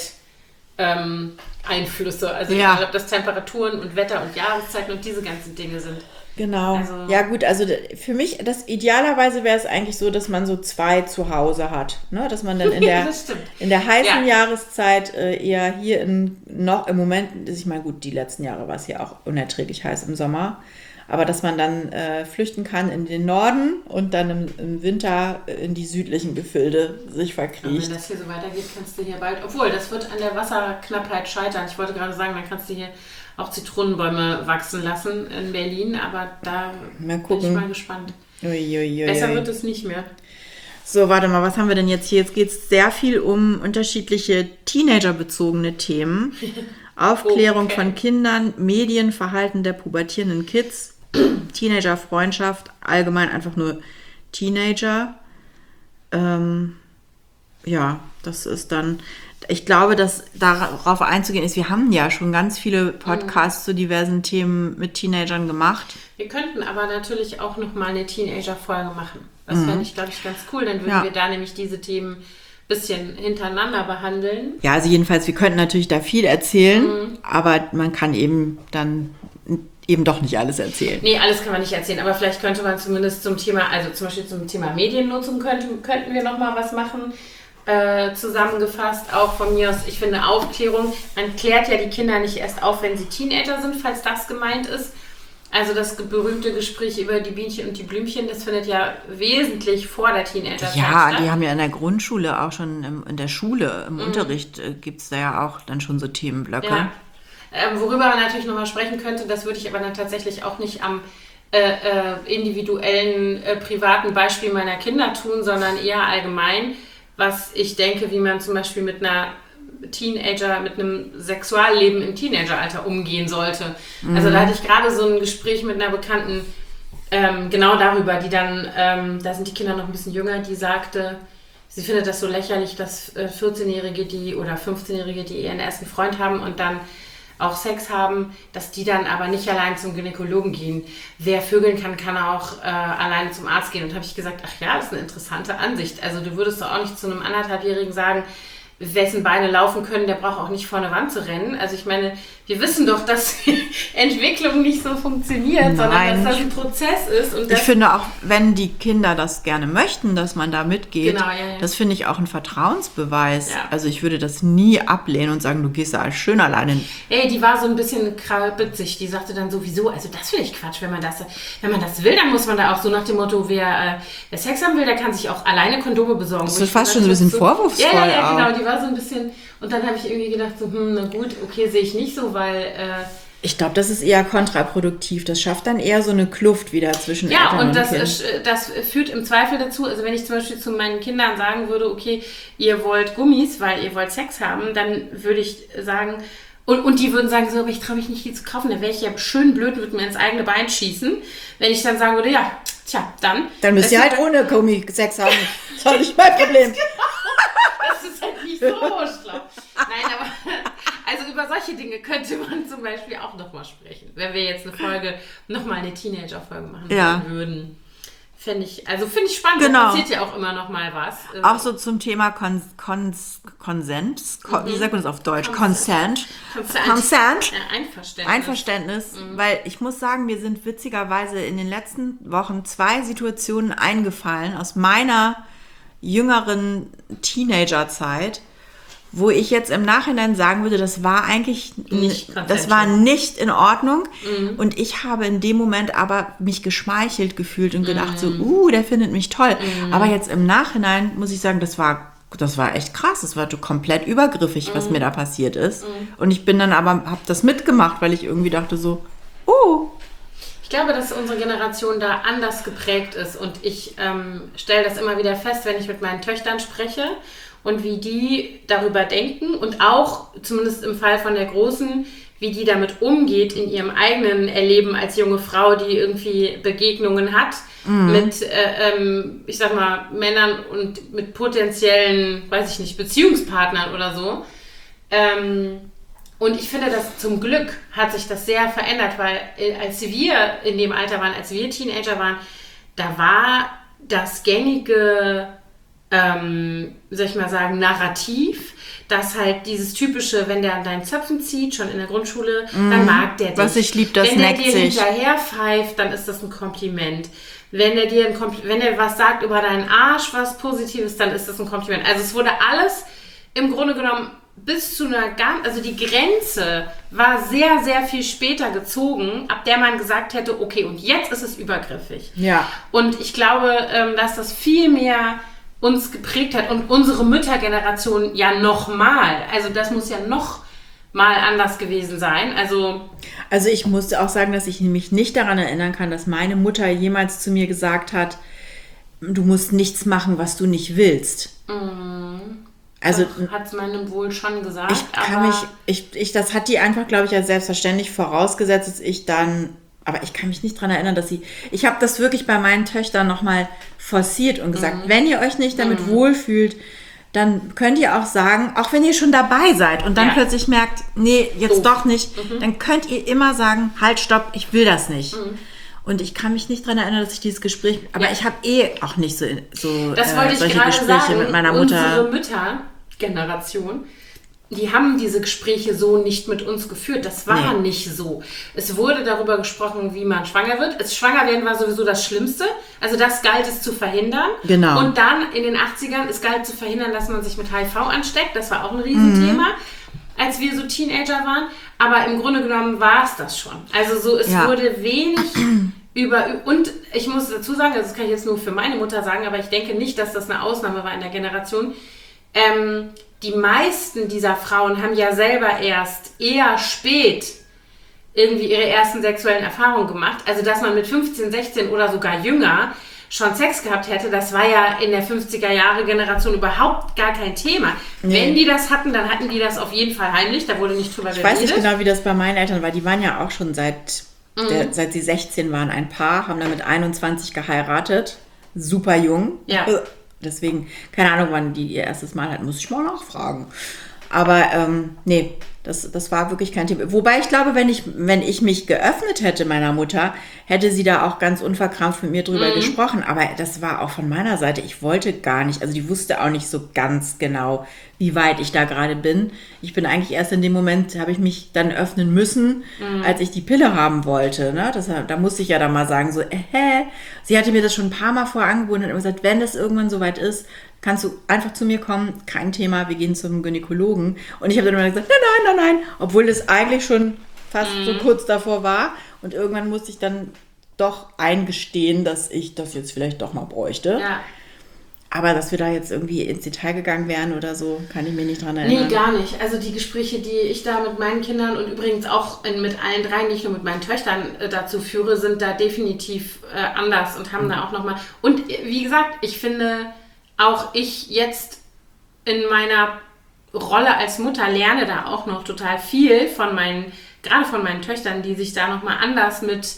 Umwelteinflüsse. Also egal, ob das Temperaturen und Wetter und Jahreszeiten und diese ganzen Dinge sind. Genau. Ja gut, also für mich, idealerweise wäre es eigentlich so, dass man so 2 zu Hause hat. Ne? Dass man dann in der heißen Jahreszeit eher hier im Moment, ich meine gut, die letzten Jahre war es hier auch unerträglich heiß im Sommer, aber dass man dann flüchten kann in den Norden und dann im Winter in die südlichen Gefilde sich verkriecht. Wenn das hier so weitergeht, kannst du hier bald, obwohl das wird an der Wasserknappheit scheitern. Ich wollte gerade sagen, dann kannst du hier auch Zitronenbäume wachsen lassen in Berlin, aber da bin ich mal gespannt. Besser wird es nicht mehr. So, warte mal, was haben wir denn jetzt hier? Jetzt geht es sehr viel um unterschiedliche Teenager-bezogene Themen. Aufklärung von Kindern, Medienverhalten der pubertierenden Kids, Teenager-Freundschaft, allgemein einfach nur Teenager. Das ist dann... Ich glaube, dass darauf einzugehen ist, wir haben ja schon ganz viele Podcasts zu diversen Themen mit Teenagern gemacht. Wir könnten aber natürlich auch nochmal eine Teenager-Folge machen. Das fände ich, glaube ich, ganz cool. Dann würden wir da nämlich diese Themen ein bisschen hintereinander behandeln. Ja, also jedenfalls, wir könnten natürlich da viel erzählen, aber man kann eben doch nicht alles erzählen. Nee, alles kann man nicht erzählen, aber vielleicht könnte man zumindest zum Thema, also zum Beispiel zum Thema Mediennutzung könnten wir nochmal was machen. zusammengefasst, auch von mir aus, ich finde Aufklärung, man klärt ja die Kinder nicht erst auf, wenn sie Teenager sind, falls das gemeint ist. Also das berühmte Gespräch über die Bienchen und die Blümchen, das findet ja wesentlich vor der Teenagerzeit Ja, statt. die haben ja in der Grundschule auch schon, in der Schule, im Unterricht gibt es da ja auch dann schon so Themenblöcke. Ja. Worüber man natürlich nochmal sprechen könnte, das würde ich aber dann tatsächlich auch nicht am individuellen, privaten Beispiel meiner Kinder tun, sondern eher allgemein, was ich denke, wie man zum Beispiel mit einem Sexualleben im Teenageralter umgehen sollte. Also da hatte ich gerade so ein Gespräch mit einer Bekannten genau darüber, die dann, da sind die Kinder noch ein bisschen jünger, die sagte, sie findet das so lächerlich, dass 14-Jährige oder 15-Jährige, die ihren ersten Freund haben und dann auch Sex haben, dass die dann aber nicht allein zum Gynäkologen gehen. Wer vögeln kann, kann auch alleine zum Arzt gehen. Und habe ich gesagt, ach ja, das ist eine interessante Ansicht. Also du würdest doch auch nicht zu einem 1,5-Jährigen sagen, wessen Beine laufen können, der braucht auch nicht vor eine Wand zu rennen. Also ich meine, wir wissen doch, dass Entwicklung nicht so funktioniert, sondern dass das ein Prozess ist. Und ich finde auch, wenn die Kinder das gerne möchten, dass man da mitgeht, Genau, das finde ich auch ein Vertrauensbeweis. Ja. Also ich würde das nie ablehnen und sagen, du gehst da schön alleine hin. Ey, die war so ein bisschen krabitzig. Die sagte dann sowieso, also das finde ich Quatsch, wenn man das will, dann muss man da auch so nach dem Motto, wer Sex haben will, der kann sich auch alleine Kondome besorgen. Das ist fast schon ein bisschen vorwurfsvoll. Ja, genau, die war so ein bisschen, und dann habe ich irgendwie gedacht, so, na gut, okay, sehe ich nicht so, weil... ich glaube, das ist eher kontraproduktiv. Das schafft dann eher so eine Kluft wieder zwischen Eltern und Kind. Ja, und das führt im Zweifel dazu, also wenn ich zum Beispiel zu meinen Kindern sagen würde, okay, ihr wollt Gummis, weil ihr wollt Sex haben, dann würde ich sagen, und die würden sagen, so, aber ich traue mich nicht, die zu kaufen, dann wäre ich ja schön blöd, würde mir ins eigene Bein schießen. Wenn ich dann sagen würde, ja, tja, dann... Dann müsst ihr halt ohne Gummi Sex haben. Das ist doch nicht mein Problem. Das ist halt nicht so schlau. Nein, aber also über solche Dinge könnte man zum Beispiel auch nochmal sprechen. Wenn wir jetzt nochmal eine Teenager-Folge machen würden. Finde ich spannend. Genau. Da passiert ja auch immer noch mal was. Auch so zum Thema Consent. Wie sagt man das auf Deutsch? Consent. Ja, Einverständnis. Weil ich muss sagen, mir sind witzigerweise in den letzten Wochen 2 Situationen eingefallen aus meiner jüngeren Teenagerzeit, wo ich jetzt im Nachhinein sagen würde, das war eigentlich das war nicht in Ordnung. Und ich habe in dem Moment aber mich geschmeichelt gefühlt und gedacht so, der findet mich toll. Aber jetzt im Nachhinein muss ich sagen, das war echt krass. Das war komplett übergriffig, was mir da passiert ist. Und ich bin dann aber, habe das mitgemacht, weil ich irgendwie dachte so, Ich glaube, dass unsere Generation da anders geprägt ist und ich stelle das immer wieder fest, wenn ich mit meinen Töchtern spreche und wie die darüber denken und auch, zumindest im Fall von der Großen, wie die damit umgeht in ihrem eigenen Erleben als junge Frau, die irgendwie Begegnungen hat mit, ich sag mal, Männern und mit potenziellen, weiß ich nicht, Beziehungspartnern oder so. Und ich finde, dass zum Glück hat sich das sehr verändert, weil als wir in dem Alter waren, als wir Teenager waren, da war das gängige, soll ich mal sagen, Narrativ, dass halt dieses typische, wenn der an deinen Zöpfen zieht, schon in der Grundschule, dann mag der dich. Was ich lieb, das wenn der neckt dir sich. hinterher pfeift, dann ist das ein Kompliment. Wenn er was sagt über deinen Arsch, was Positives, dann ist das ein Kompliment. Also es wurde alles im Grunde genommen bis zu einer also die Grenze war sehr, sehr viel später gezogen, ab der man gesagt hätte, okay, und jetzt ist es übergriffig. Ja. Und ich glaube, dass das viel mehr uns geprägt hat und unsere Müttergeneration ja nochmal. Also das muss ja noch mal anders gewesen sein. Also ich musste auch sagen, dass ich mich nicht daran erinnern kann, dass meine Mutter jemals zu mir gesagt hat, du musst nichts machen, was du nicht willst. Also hat es meinem wohl schon gesagt. Das hat die einfach, glaube ich, als selbstverständlich vorausgesetzt, dass ich dann, aber ich kann mich nicht daran erinnern, ich habe das wirklich bei meinen Töchtern nochmal forciert und gesagt, wenn ihr euch nicht damit wohlfühlt, dann könnt ihr auch sagen, auch wenn ihr schon dabei seid und dann plötzlich merkt, nee, jetzt doch nicht, dann könnt ihr immer sagen, halt, stopp, ich will das nicht. Und ich kann mich nicht daran erinnern, dass ich dieses Gespräch, aber ich habe auch nicht so das wollte ich solche gerade Gespräche sagen, mit meiner Mutter. Unsere Müttergeneration die haben diese Gespräche so nicht mit uns geführt. Das war nicht so. Es wurde darüber gesprochen, wie man schwanger wird. Schwanger werden war sowieso das Schlimmste. Also das galt es zu verhindern. Genau. Und dann in den 80ern, es galt zu verhindern, dass man sich mit HIV ansteckt. Das war auch ein Riesenthema, als wir so Teenager waren. Aber im Grunde genommen war es das schon. Also so, es wurde wenig und ich muss dazu sagen, also das kann ich jetzt nur für meine Mutter sagen, aber ich denke nicht, dass das eine Ausnahme war in der Generation. Die meisten dieser Frauen haben ja selber erst eher spät irgendwie ihre ersten sexuellen Erfahrungen gemacht. Also, dass man mit 15, 16 oder sogar jünger schon Sex gehabt hätte, das war ja in der 50er-Jahre-Generation überhaupt gar kein Thema. Nee. Wenn die das hatten, dann hatten die das auf jeden Fall heimlich, da wurde nicht drüber geredet. Ich weiß nicht genau, wie das bei meinen Eltern war. Die waren ja auch schon seit sie 16 waren ein Paar, haben dann mit 21 geheiratet. Super jung. Ja. Deswegen, keine Ahnung, wann die ihr erstes Mal hatten, muss ich mal nachfragen. Aber nee, das war wirklich kein Thema. Wobei ich glaube, wenn ich mich geöffnet hätte meiner Mutter, hätte sie da auch ganz unverkrampft mit mir drüber gesprochen. Aber das war auch von meiner Seite, ich wollte gar nicht, also die wusste auch nicht so ganz genau, wie weit ich da gerade bin. Ich bin eigentlich erst in dem Moment, habe ich mich dann öffnen müssen, als ich die Pille haben wollte. Ne? Da musste ich ja dann mal sagen, so, Sie hatte mir das schon ein paar Mal vorher angeboten und hat immer gesagt, wenn das irgendwann soweit ist, kannst du einfach zu mir kommen, kein Thema, wir gehen zum Gynäkologen. Und ich habe dann immer gesagt, nein, obwohl das eigentlich schon fast so kurz davor war. Und irgendwann musste ich dann doch eingestehen, dass ich das jetzt vielleicht doch mal bräuchte. Ja. Aber dass wir da jetzt irgendwie ins Detail gegangen wären oder so, kann ich mir nicht dran erinnern. Nee, gar nicht. Also die Gespräche, die ich da mit meinen Kindern und übrigens auch mit allen dreien, nicht nur mit meinen Töchtern dazu führe, sind da definitiv anders und haben da auch nochmal... Und wie gesagt, ich finde, auch ich jetzt in meiner Rolle als Mutter lerne da auch noch total viel gerade von meinen Töchtern, die sich da nochmal anders mit...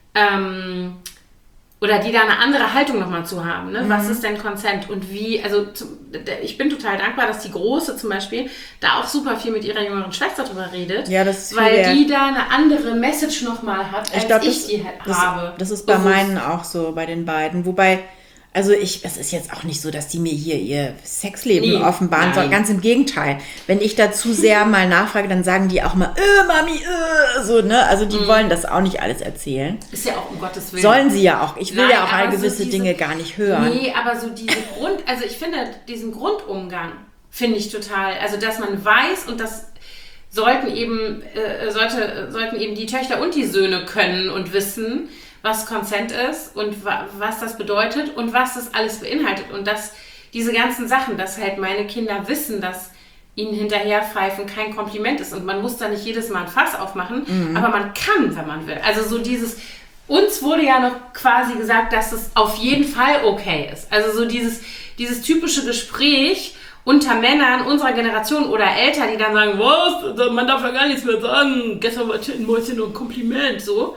oder die da eine andere Haltung nochmal zu haben. Ne? Was ist denn Consent und wie, also ich bin total dankbar, dass die Große zum Beispiel da auch super viel mit ihrer jüngeren Schwester drüber redet, ja, das ist weil die da eine andere Message nochmal hat, als ich die habe. Das ist bei meinen auch so, bei den beiden. Wobei, also es ist jetzt auch nicht so, dass die mir hier ihr Sexleben offenbaren, sondern ganz im Gegenteil. Wenn ich da zu sehr mal nachfrage, dann sagen die auch mal, Mami, so, ne? Also die wollen das auch nicht alles erzählen. Ist ja auch um Gottes Willen. Sollen sie ja auch. Ich will ja auch all gewisse Dinge gar nicht hören. Nee, aber so also ich finde diesen Grundumgang, finde ich total, also dass man weiß und das sollten eben die Töchter und die Söhne können und wissen, was Consent ist und was das bedeutet und was das alles beinhaltet. Und dass diese ganzen Sachen, dass halt meine Kinder wissen, dass ihnen hinterherpfeifen kein Kompliment ist. Und man muss da nicht jedes Mal ein Fass aufmachen, aber man kann, wenn man will. Also so uns wurde ja noch quasi gesagt, dass es auf jeden Fall okay ist. Also so dieses typische Gespräch unter Männern unserer Generation oder älter, die dann sagen, was, man darf ja gar nichts mehr sagen, gestern war Tittenmäuschen nur ein Kompliment, so.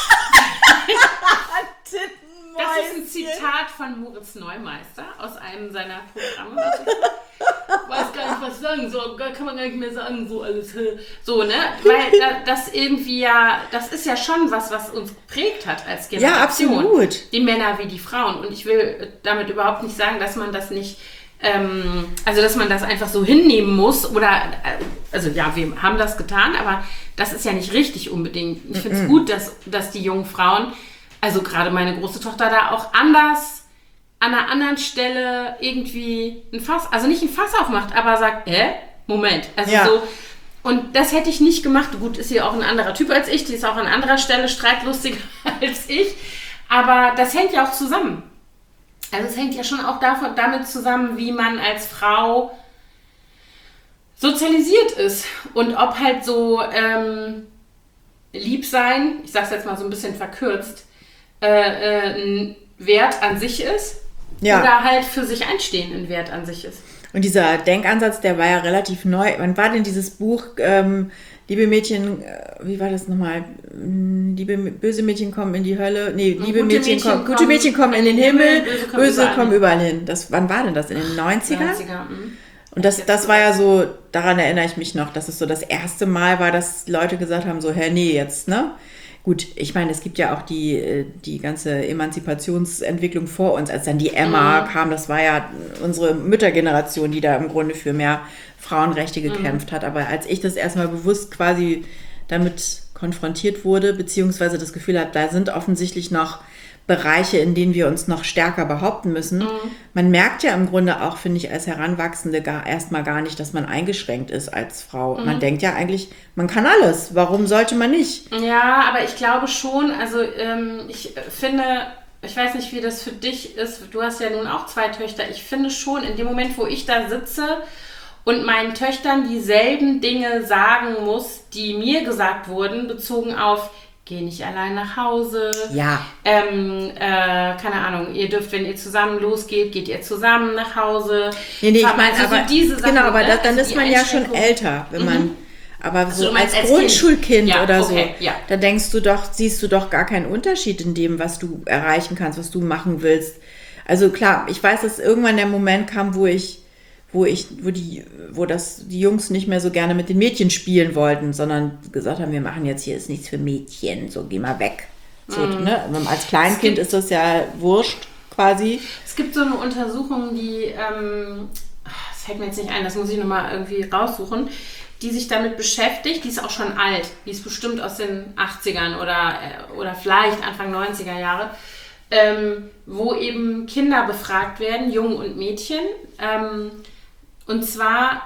Das ist ein Zitat von Moritz Neumeister aus einem seiner Programme. Ich weiß gar nicht, was sagen soll. Kann man gar nicht mehr sagen, so alles. So, ne? Weil das irgendwie das ist ja schon was uns geprägt hat als Generation. Ja, absolut. Die Männer wie die Frauen. Und ich will damit überhaupt nicht sagen, dass man das nicht, dass man das einfach so hinnehmen muss. Oder, also ja, wir haben das getan, aber das ist ja nicht richtig unbedingt. Ich finde es gut, dass die jungen Frauen, also gerade meine große Tochter da auch anders an einer anderen Stelle irgendwie nicht ein Fass aufmacht, aber sagt, Moment, also so. Und das hätte ich nicht gemacht. Gut, ist sie auch ein anderer Typ als ich, die ist auch an anderer Stelle streitlustiger als ich, aber das hängt ja auch zusammen. Also es hängt ja schon auch damit zusammen, wie man als Frau sozialisiert ist und ob halt so lieb sein, ich sag's jetzt mal so ein bisschen verkürzt, ein Wert an sich ist oder halt für sich einstehen ein Wert an sich ist. Und dieser Denkansatz, der war ja relativ neu. Wann war denn dieses Buch, Liebe Mädchen, wie war das nochmal? Böse Mädchen kommen in die Hölle. Nee, gute Mädchen kommen in den Himmel, böse kommen überall hin. Wann war denn das? In den 90ern? 90er, Und das war ja so, daran erinnere ich mich noch, dass es so das erste Mal war, dass Leute gesagt haben, so, nee, jetzt, ne? gut, ich meine, es gibt ja auch die ganze Emanzipationsentwicklung vor uns, als dann die Emma kam, das war ja unsere Müttergeneration, die da im Grunde für mehr Frauenrechte gekämpft hat. Aber als ich das erstmal bewusst quasi damit konfrontiert wurde, beziehungsweise das Gefühl habe, da sind offensichtlich noch Bereiche, in denen wir uns noch stärker behaupten müssen. Man merkt ja im Grunde auch, finde ich, als Heranwachsende erstmal gar nicht, dass man eingeschränkt ist als Frau. Man denkt ja eigentlich, man kann alles. Warum sollte man nicht? Ja, aber ich glaube schon, also ich finde, ich weiß nicht, wie das für dich ist, du hast ja nun auch 2 Töchter, ich finde schon, in dem Moment, wo ich da sitze und meinen Töchtern dieselben Dinge sagen muss, die mir gesagt wurden, bezogen auf geh nicht allein nach Hause. Ja. Keine Ahnung, ihr dürft, wenn ihr zusammen losgeht, geht ihr zusammen nach Hause. Nee, ich meine, also aber so diese Sachen, genau, aber ne? dann also ist man ja schon älter, wenn man, aber so als Grundschulkind ja, oder okay, so, ja. da siehst du doch gar keinen Unterschied in dem, was du erreichen kannst, was du machen willst. Also klar, ich weiß, dass irgendwann der Moment kam, wo die Jungs nicht mehr so gerne mit den Mädchen spielen wollten, sondern gesagt haben, wir machen jetzt hier ist nichts für Mädchen, so geh mal weg. So, ne? Als Kleinkind ist das ja wurscht quasi. Es gibt so eine Untersuchung, die, das fällt mir jetzt nicht ein, das muss ich nochmal irgendwie raussuchen, die sich damit beschäftigt, die ist auch schon alt, die ist bestimmt aus den 80ern oder vielleicht Anfang 90er Jahre, wo eben Kinder befragt werden, Jungen und Mädchen. Und zwar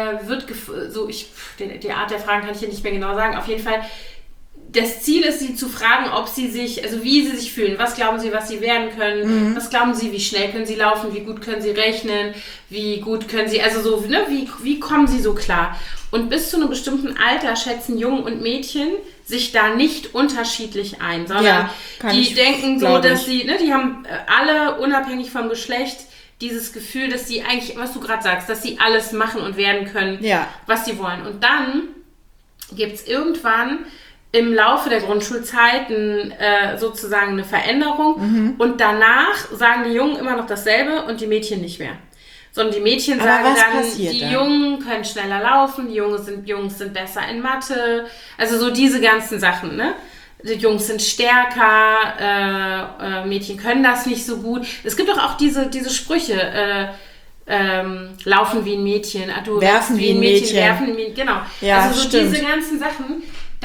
die Art der Fragen kann ich hier nicht mehr genau sagen. Auf jeden Fall, das Ziel ist, sie zu fragen, wie sie sich fühlen. Was glauben sie, was sie werden können? Was glauben sie, wie schnell können sie laufen? Wie gut können sie rechnen? Wie gut können sie, also so, ne, wie kommen sie so klar? Und bis zu einem bestimmten Alter schätzen Jungen und Mädchen sich da nicht unterschiedlich ein, sondern die denken so, dass sie, ne, die haben alle unabhängig vom Geschlecht dieses Gefühl, dass sie eigentlich, was du gerade sagst, dass sie alles machen und werden können, was sie wollen. Und dann gibt es irgendwann im Laufe der Grundschulzeit sozusagen eine Veränderung und danach sagen die Jungen immer noch dasselbe und die Mädchen nicht mehr. Sondern die Mädchen sagen dann, die Jungen können schneller laufen, die Jungs sind besser in Mathe, also so diese ganzen Sachen, ne? Die Jungs sind stärker, Mädchen können das nicht so gut. Es gibt doch auch diese Sprüche, laufen wie ein Mädchen, werfen wie ein Mädchen, werfen wie ein Mädchen, genau. Ja, also so stimmt. diese ganzen Sachen,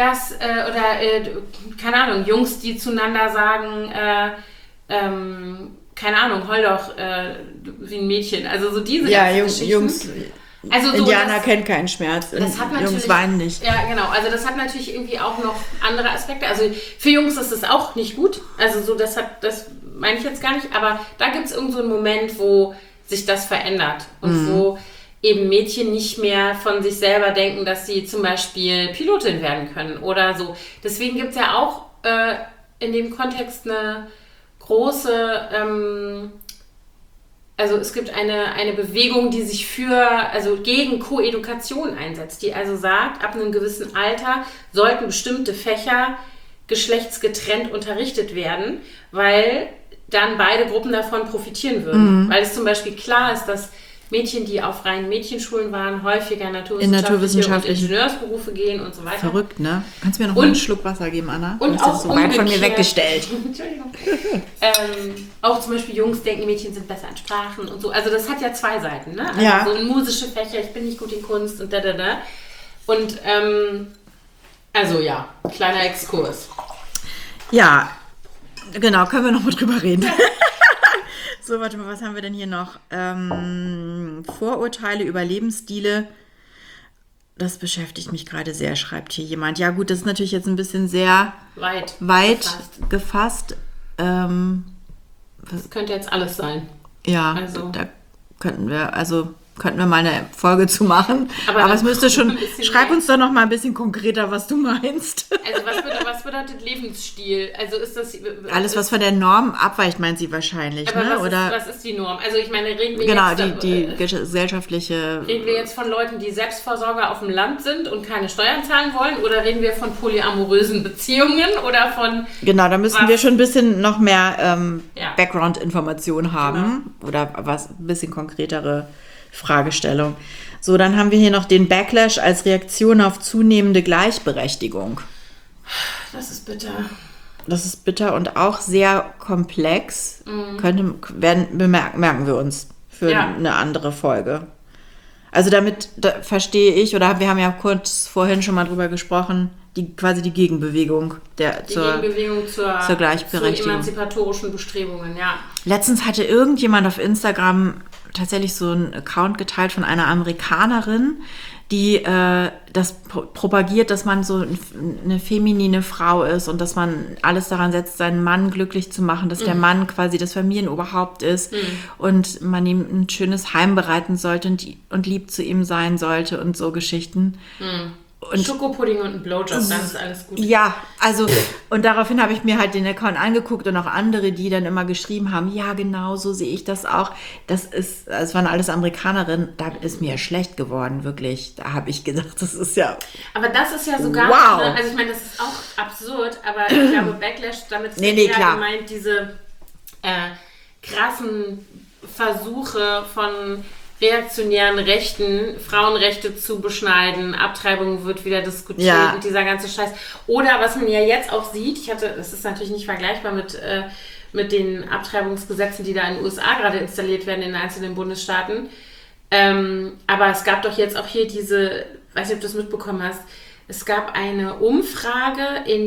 keine Ahnung, Jungs, die zueinander sagen, keine Ahnung, heul doch wie ein Mädchen. Also so diese ganzen Jungs. Also so, Indianer kennen keinen Schmerz. Jungs weinen nicht. Ja, genau. Also das hat natürlich irgendwie auch noch andere Aspekte. Also für Jungs ist es auch nicht gut. Also so, das meine ich jetzt gar nicht. Aber da gibt es irgend so einen Moment, wo sich das verändert. Und wo eben Mädchen nicht mehr von sich selber denken, dass sie zum Beispiel Pilotin werden können oder so. Deswegen gibt es ja auch in dem Kontext eine große... Also es gibt eine Bewegung, die sich gegen Koedukation einsetzt, die also sagt, ab einem gewissen Alter sollten bestimmte Fächer geschlechtsgetrennt unterrichtet werden, weil dann beide Gruppen davon profitieren würden. Weil es zum Beispiel klar ist, dass Mädchen, die auf reinen Mädchenschulen waren, häufiger naturwissenschaftliche und Ingenieursberufe gehen und so weiter. Verrückt, ne? Kannst du mir noch mal einen Schluck Wasser geben, Anna? Und auch so weit von mir weggestellt. Entschuldigung. Auch zum Beispiel Jungs denken, Mädchen sind besser an Sprachen und so. Also das hat ja 2 Seiten, ne? Also so in musische Fächer, ich bin nicht gut in Kunst und da. Und also ja, kleiner Exkurs. Ja, genau, können wir noch mal drüber reden. So, warte mal, was haben wir denn hier noch? Vorurteile über Lebensstile. Das beschäftigt mich gerade sehr, schreibt hier jemand. Ja gut, das ist natürlich jetzt ein bisschen sehr weit gefasst. Das könnte jetzt alles sein. Ja, da könnten wir mal eine Folge zu machen. Aber es müsste schon, schreib uns doch noch mal ein bisschen konkreter, was du meinst. Also was bedeutet Lebensstil? Also ist das... Alles, was von der Norm abweicht, meint sie wahrscheinlich. Aber ne? Was ist die Norm? Also ich meine, reden wir die gesellschaftliche... Reden wir jetzt von Leuten, die Selbstversorger auf dem Land sind und keine Steuern zahlen wollen? Oder reden wir von polyamorösen Beziehungen? Oder von... Genau, da müssten wir schon ein bisschen noch mehr Background-Informationen haben. Genau. Oder ein bisschen konkretere Fragestellung. So, dann haben wir hier noch den Backlash als Reaktion auf zunehmende Gleichberechtigung. Das ist bitter. Das ist bitter und auch sehr komplex. Merken wir uns für eine andere Folge. Also verstehe ich, oder wir haben ja kurz vorhin schon mal drüber gesprochen, quasi die Gegenbewegung zur Gleichberechtigung. Zu emanzipatorischen Bestrebungen, ja. Letztens hatte irgendjemand auf Instagram tatsächlich so einen Account geteilt von einer Amerikanerin, die das propagiert, dass man so eine feminine Frau ist und dass man alles daran setzt, seinen Mann glücklich zu machen, dass der Mann quasi das Familienoberhaupt ist und man ihm ein schönes Heim bereiten sollte und lieb zu ihm sein sollte und so Geschichten. Und Schokopudding und ein Blowjob, dann ist alles gut. Ja, also und daraufhin habe ich mir halt den Account angeguckt und auch andere, die dann immer geschrieben haben, ja genau, so sehe ich das auch. Es waren alles Amerikanerinnen, da ist mir schlecht geworden, wirklich. Da habe ich gedacht, das ist ja... Aber das ist ja sogar, wow. Also ich meine, das ist auch absurd, aber ich glaube Backlash, damit ist gemeint, diese krassen Versuche von reaktionären Rechten, Frauenrechte zu beschneiden, Abtreibung wird wieder diskutiert und dieser ganze Scheiß. Oder was man ja jetzt auch sieht, das ist natürlich nicht vergleichbar mit den Abtreibungsgesetzen, die da in den USA gerade installiert werden in einzelnen Bundesstaaten. Aber es gab doch jetzt auch hier weiß nicht, ob du das mitbekommen hast, es gab eine Umfrage,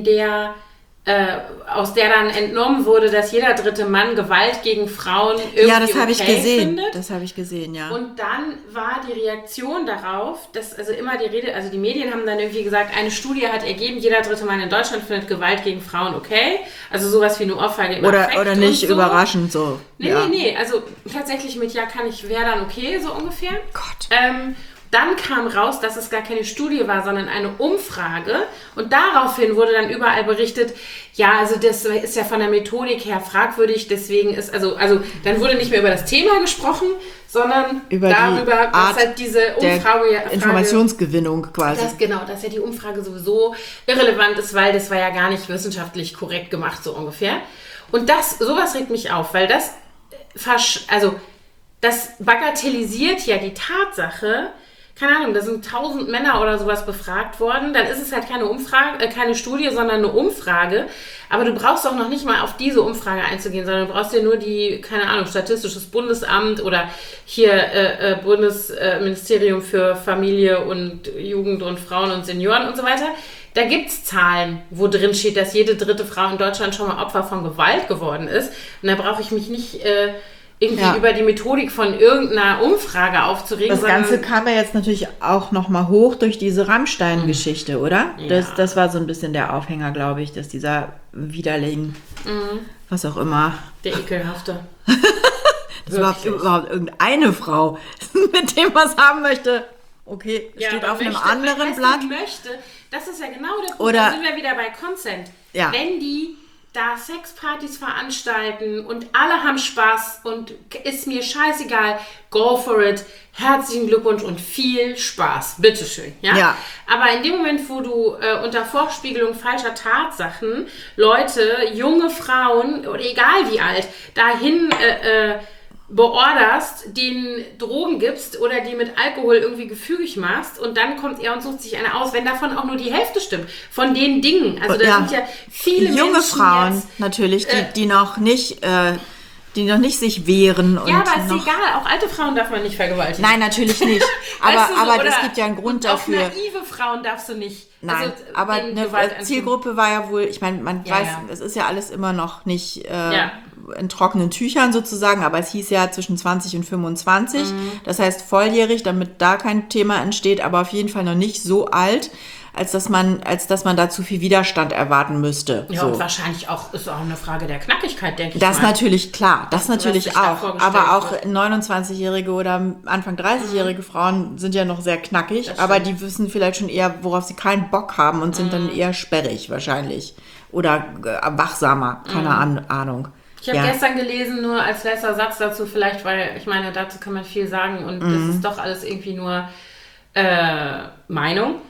aus der dann entnommen wurde, dass jeder dritte Mann Gewalt gegen Frauen irgendwie ja, das habe ich gesehen. Findet. Das habe ich gesehen, ja. Und dann war die Reaktion darauf, dass immer die Rede, also die Medien haben dann irgendwie gesagt, eine Studie hat ergeben, jeder dritte Mann in Deutschland findet Gewalt gegen Frauen okay. Also sowas wie eine Ohrfeige im Affekt oder nicht und so. Überraschend so. Nee, also tatsächlich mit wäre dann okay, so ungefähr. Gott. Dann kam raus, dass es gar keine Studie war, sondern eine Umfrage. Und daraufhin wurde dann überall berichtet, ja, also das ist ja von der Methodik her fragwürdig, deswegen ist, also dann wurde nicht mehr über das Thema gesprochen, sondern darüber, was halt diese Umfrage... Informationsgewinnung quasi. Dass ja die Umfrage sowieso irrelevant ist, weil das war ja gar nicht wissenschaftlich korrekt gemacht, so ungefähr. Und sowas regt mich auf, weil das bagatellisiert ja die Tatsache. Keine Ahnung, da sind 1000 Männer oder sowas befragt worden, dann ist es halt keine Studie, sondern eine Umfrage. Aber du brauchst auch noch nicht mal auf diese Umfrage einzugehen, sondern du brauchst ja nur Statistisches Bundesamt oder hier Bundesministerium für Familie und Jugend und Frauen und Senioren und so weiter. Da gibt's Zahlen, wo drin steht, dass jede dritte Frau in Deutschland schon mal Opfer von Gewalt geworden ist. Und da brauche ich mich nicht... über die Methodik von irgendeiner Umfrage aufzuregen. Das Ganze kam ja jetzt natürlich auch nochmal hoch durch diese Rammstein-Geschichte, oder? Ja. Das war so ein bisschen der Aufhänger, glaube ich, dass dieser Widerling, was auch immer. Der Ekelhafte. Das überhaupt irgendeine Frau, mit dem was haben möchte. Okay, steht auf einem anderen Blatt. Das ist ja genau der Punkt. Da sind wir wieder bei Consent. Ja. Wenn die da Sexpartys veranstalten und alle haben Spaß und ist mir scheißegal, go for it, herzlichen Glückwunsch und viel Spaß, bitteschön. Ja? Aber in dem Moment, wo du unter Vorspiegelung falscher Tatsachen Leute, junge Frauen oder egal wie alt, dahin beorderst, denen Drogen gibst oder die mit Alkohol irgendwie gefügig machst und dann kommt er und sucht sich eine aus, wenn davon auch nur die Hälfte stimmt, von den Dingen. Also da sind ja viele junge Menschen Frauen jetzt, natürlich, die noch nicht sich wehren. Ja, aber ist egal, auch alte Frauen darf man nicht vergewaltigen. Nein, natürlich nicht. Aber es gibt ja einen Grund dafür. Auch naive Frauen darfst du nicht. Nein, also, aber eine Zielgruppe war ja wohl, ich meine, man weiß, es ist ja alles immer noch nicht in trockenen Tüchern sozusagen, aber es hieß ja zwischen 20 und 25. Das heißt volljährig, damit da kein Thema entsteht, aber auf jeden Fall noch nicht so alt, als dass man da zu viel Widerstand erwarten müsste. Ja, so. Und wahrscheinlich ist auch eine Frage der Knackigkeit, denke ich Das mal. natürlich, klar, das natürlich auch. Aber auch wird. 29-jährige oder Anfang 30-jährige Frauen sind ja noch sehr knackig, aber die wissen vielleicht schon eher, worauf sie keinen Bock haben und sind dann eher sperrig wahrscheinlich. Oder wachsamer, keine Ahnung. Ich habe gestern gelesen, nur als letzter Satz dazu vielleicht, weil ich meine, dazu kann man viel sagen und das ist doch alles irgendwie nur Meinung.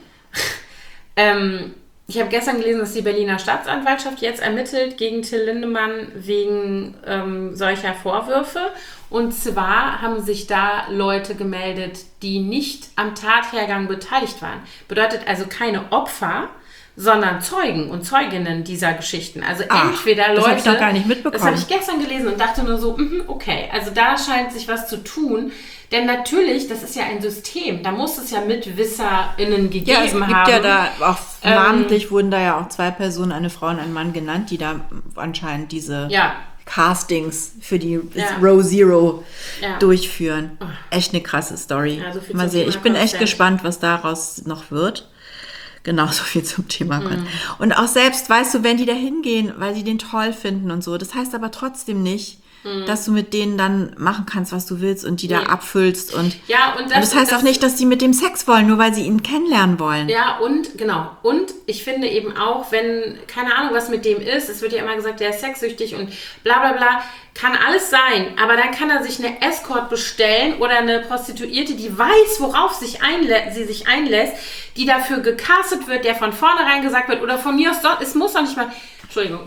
Ich habe gestern gelesen, dass die Berliner Staatsanwaltschaft jetzt ermittelt gegen Till Lindemann wegen solcher Vorwürfe. Und zwar haben sich da Leute gemeldet, die nicht am Tathergang beteiligt waren. Bedeutet also keine Opfer, sondern Zeugen und Zeuginnen dieser Geschichten. Also entweder Leute... Das habe ich doch gar nicht mitbekommen. Das habe ich gestern gelesen und dachte nur so, okay, also da scheint sich was zu tun. Denn natürlich, das ist ja ein System, da muss es ja MitwisserInnen gegeben haben. Ja, es gibt ja da auch, namentlich wurden da ja auch 2 Personen, eine Frau und ein Mann genannt, die da anscheinend diese Castings für die Row Zero durchführen. Echt eine krasse Story. Ja, so mal sehen. Ich bin echt gespannt, was daraus noch wird. Genauso viel zum Thema Consent. Und auch selbst, weißt du, wenn die da hingehen, weil sie den toll finden und so, das heißt aber trotzdem nicht, dass du mit denen dann machen kannst, was du willst und die da abfüllst. Und das heißt auch nicht, dass die mit dem Sex wollen, nur weil sie ihn kennenlernen wollen. Ja, und genau. Und ich finde eben auch, wenn, keine Ahnung, was mit dem ist, es wird ja immer gesagt, der ist sexsüchtig und bla bla bla, kann alles sein, aber dann kann er sich eine Escort bestellen oder eine Prostituierte, die weiß, worauf sie sich einlässt, die dafür gecastet wird, der von vornherein gesagt wird, oder von mir aus, es muss doch nicht mal... Entschuldigung.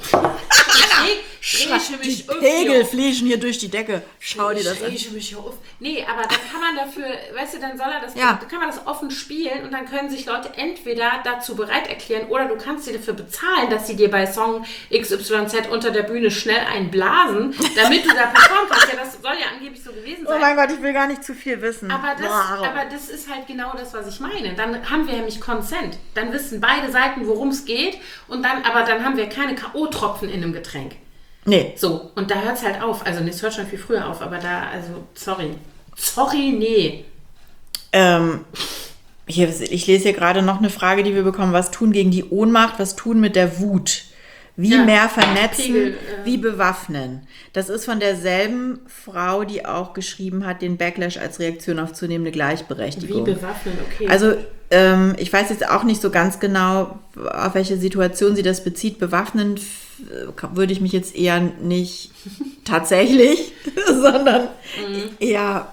Die Pegel fliegen hier durch die Decke. Schau dir das an. Nee, aber dann kann man dafür, weißt du, dann kann man das offen spielen und dann können sich Leute entweder dazu bereit erklären oder du kannst sie dafür bezahlen, dass sie dir bei Song XYZ unter der Bühne schnell einblasen, damit du da performen kannst. Ja, das soll ja angeblich so gewesen sein. Oh mein Gott, ich will gar nicht zu viel wissen. Aber das ist halt genau das, was ich meine. Dann haben wir nämlich Consent. Dann wissen beide Seiten, worum es geht und dann haben wir keine K.O.-Tropfen in einem Getränk. Nee. So, und da hört es halt auf. Also, es hört schon viel früher auf, aber sorry. Sorry, nee. Ich lese hier gerade noch eine Frage, die wir bekommen. Was tun gegen die Ohnmacht? Was tun mit der Wut? Wie mehr vernetzen? Wie bewaffnen? Das ist von derselben Frau, die auch geschrieben hat, den Backlash als Reaktion auf zunehmende Gleichberechtigung. Wie bewaffnen, okay. Also, ich weiß jetzt auch nicht so ganz genau, auf welche Situation sie das bezieht. Bewaffnen würde ich mich jetzt eher nicht tatsächlich, sondern eher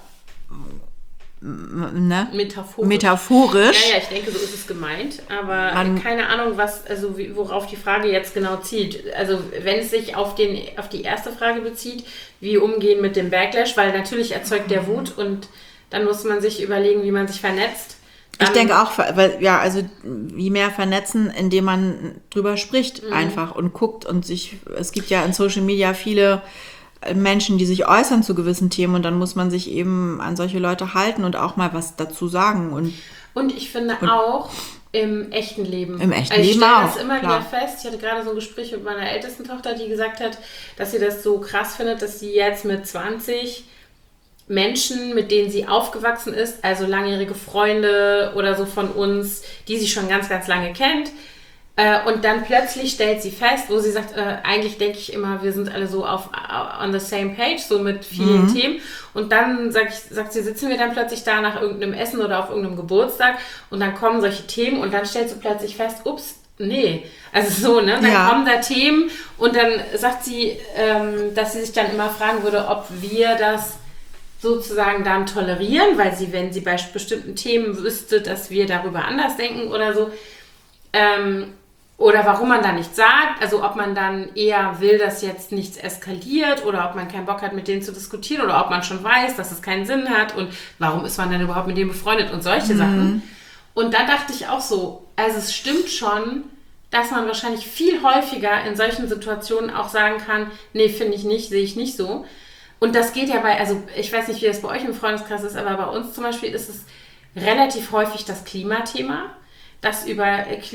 metaphorisch. Ja, ich denke, so ist es gemeint. Aber keine Ahnung, worauf die Frage jetzt genau zielt. Also wenn es sich auf die erste Frage bezieht, wie umgehen mit dem Backlash, weil natürlich erzeugt der Wut und dann muss man sich überlegen, wie man sich vernetzt. Ich denke auch, wie mehr vernetzen, indem man drüber spricht einfach und guckt und es gibt ja in Social Media viele Menschen, die sich äußern zu gewissen Themen und dann muss man sich eben an solche Leute halten und auch mal was dazu sagen. Und ich finde auch im echten Leben. Im echten Leben auch. Ich stelle das immer wieder fest. Ich hatte gerade so ein Gespräch mit meiner ältesten Tochter, die gesagt hat, dass sie das so krass findet, dass sie jetzt mit 20 Menschen, mit denen sie aufgewachsen ist, also langjährige Freunde oder so von uns, die sie schon ganz, ganz lange kennt. Und dann plötzlich stellt sie fest, wo sie sagt, eigentlich denke ich immer, wir sind alle so on the same page, so mit vielen Themen. Und dann sagt sie, sitzen wir dann plötzlich da nach irgendeinem Essen oder auf irgendeinem Geburtstag und dann kommen solche Themen und dann stellt sie plötzlich fest, ups, nee. Also so, ne? Dann kommen da Themen und dann sagt sie, dass sie sich dann immer fragen würde, ob wir das sozusagen dann tolerieren, weil wenn sie bei bestimmten Themen wüsste, dass wir darüber anders denken oder so, oder warum man da nichts sagt, also ob man dann eher will, dass jetzt nichts eskaliert oder ob man keinen Bock hat, mit denen zu diskutieren oder ob man schon weiß, dass es keinen Sinn hat und warum ist man denn überhaupt mit denen befreundet und solche Sachen. Und da dachte ich auch so, also es stimmt schon, dass man wahrscheinlich viel häufiger in solchen Situationen auch sagen kann, nee, finde ich nicht, sehe ich nicht so. Und das geht ja also ich weiß nicht, wie das bei euch im Freundeskreis ist, aber bei uns zum Beispiel ist es relativ häufig das Klimathema, dass über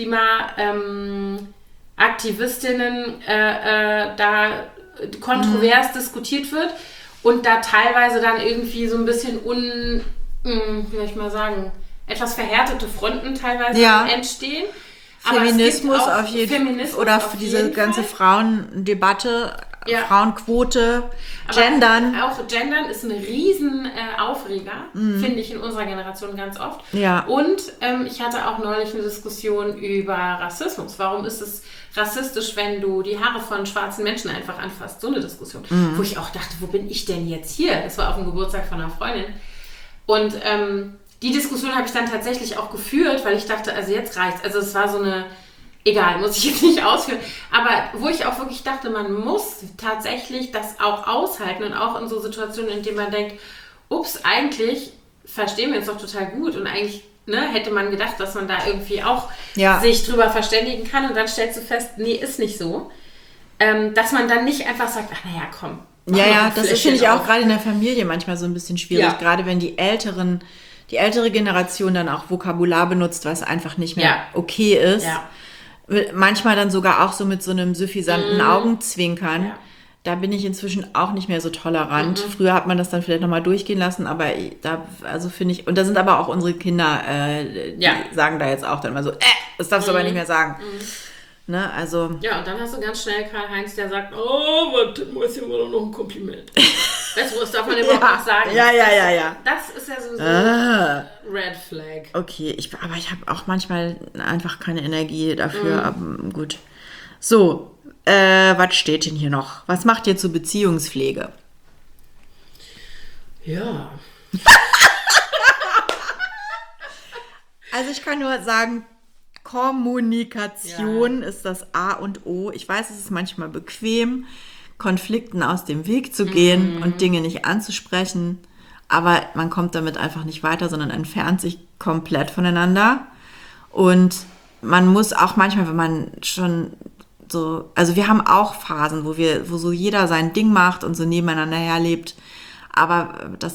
Klimaaktivistinnen da kontrovers diskutiert wird und da teilweise dann irgendwie so ein bisschen wie soll ich mal sagen, etwas verhärtete Fronten teilweise entstehen. Feminismus auf jeden Fall. Oder für diese ganze Frauendebatte, Frauenquote, Gendern. Aber auch Gendern ist ein riesen Aufreger, finde ich in unserer Generation ganz oft. Ja. Und ich hatte auch neulich eine Diskussion über Rassismus. Warum ist es rassistisch, wenn du die Haare von schwarzen Menschen einfach anfasst? So eine Diskussion. Wo ich auch dachte, wo bin ich denn jetzt hier? Das war auf dem Geburtstag von einer Freundin. Und die Diskussion habe ich dann tatsächlich auch geführt, weil ich dachte, also jetzt reicht's. Also es war so eine, egal, muss ich jetzt nicht ausführen. Aber wo ich auch wirklich dachte, man muss tatsächlich das auch aushalten und auch in so Situationen, in denen man denkt, ups, eigentlich verstehen wir uns doch total gut und eigentlich hätte man gedacht, dass man da irgendwie auch Ja. sich drüber verständigen kann und dann stellst du fest, nee, ist nicht so. Dass man dann nicht einfach sagt, ach naja, komm. mach noch Ja, ein das ist, Fläschchen finde ich, auch auf. gerade in der Familie manchmal so ein bisschen schwierig. Ja. Gerade wenn die ältere Generation dann auch Vokabular benutzt, was einfach nicht mehr Ja. okay ist. Ja. Manchmal dann sogar auch so mit so einem suffisanten Augenzwinkern. Ja. Da bin ich inzwischen auch nicht mehr so tolerant. Früher hat man das dann vielleicht nochmal durchgehen lassen, aber da, also finde ich, und da sind aber auch unsere Kinder, die sagen da jetzt auch dann mal so, das darfst du aber nicht mehr sagen. Ne, also. Ja, und dann hast du ganz schnell Karl-Heinz, der sagt, oh, warte, Mäuschen war doch noch ein Kompliment. Weißt du, was darf man überhaupt noch sagen? Ja. Das ist ja sowieso Red Flag. Okay, aber ich habe auch manchmal einfach keine Energie dafür, aber gut. So, was steht denn hier noch? Was macht ihr zur Beziehungspflege? Ja. Also ich kann nur sagen, Kommunikation ist das A und O. Ich weiß, es ist manchmal bequem, Konflikten aus dem Weg zu gehen und Dinge nicht anzusprechen, aber man kommt damit einfach nicht weiter, sondern entfernt sich komplett voneinander. Und man muss auch manchmal, wenn man schon so, also wir haben auch Phasen, wo so jeder sein Ding macht und so nebeneinander herlebt. Aber das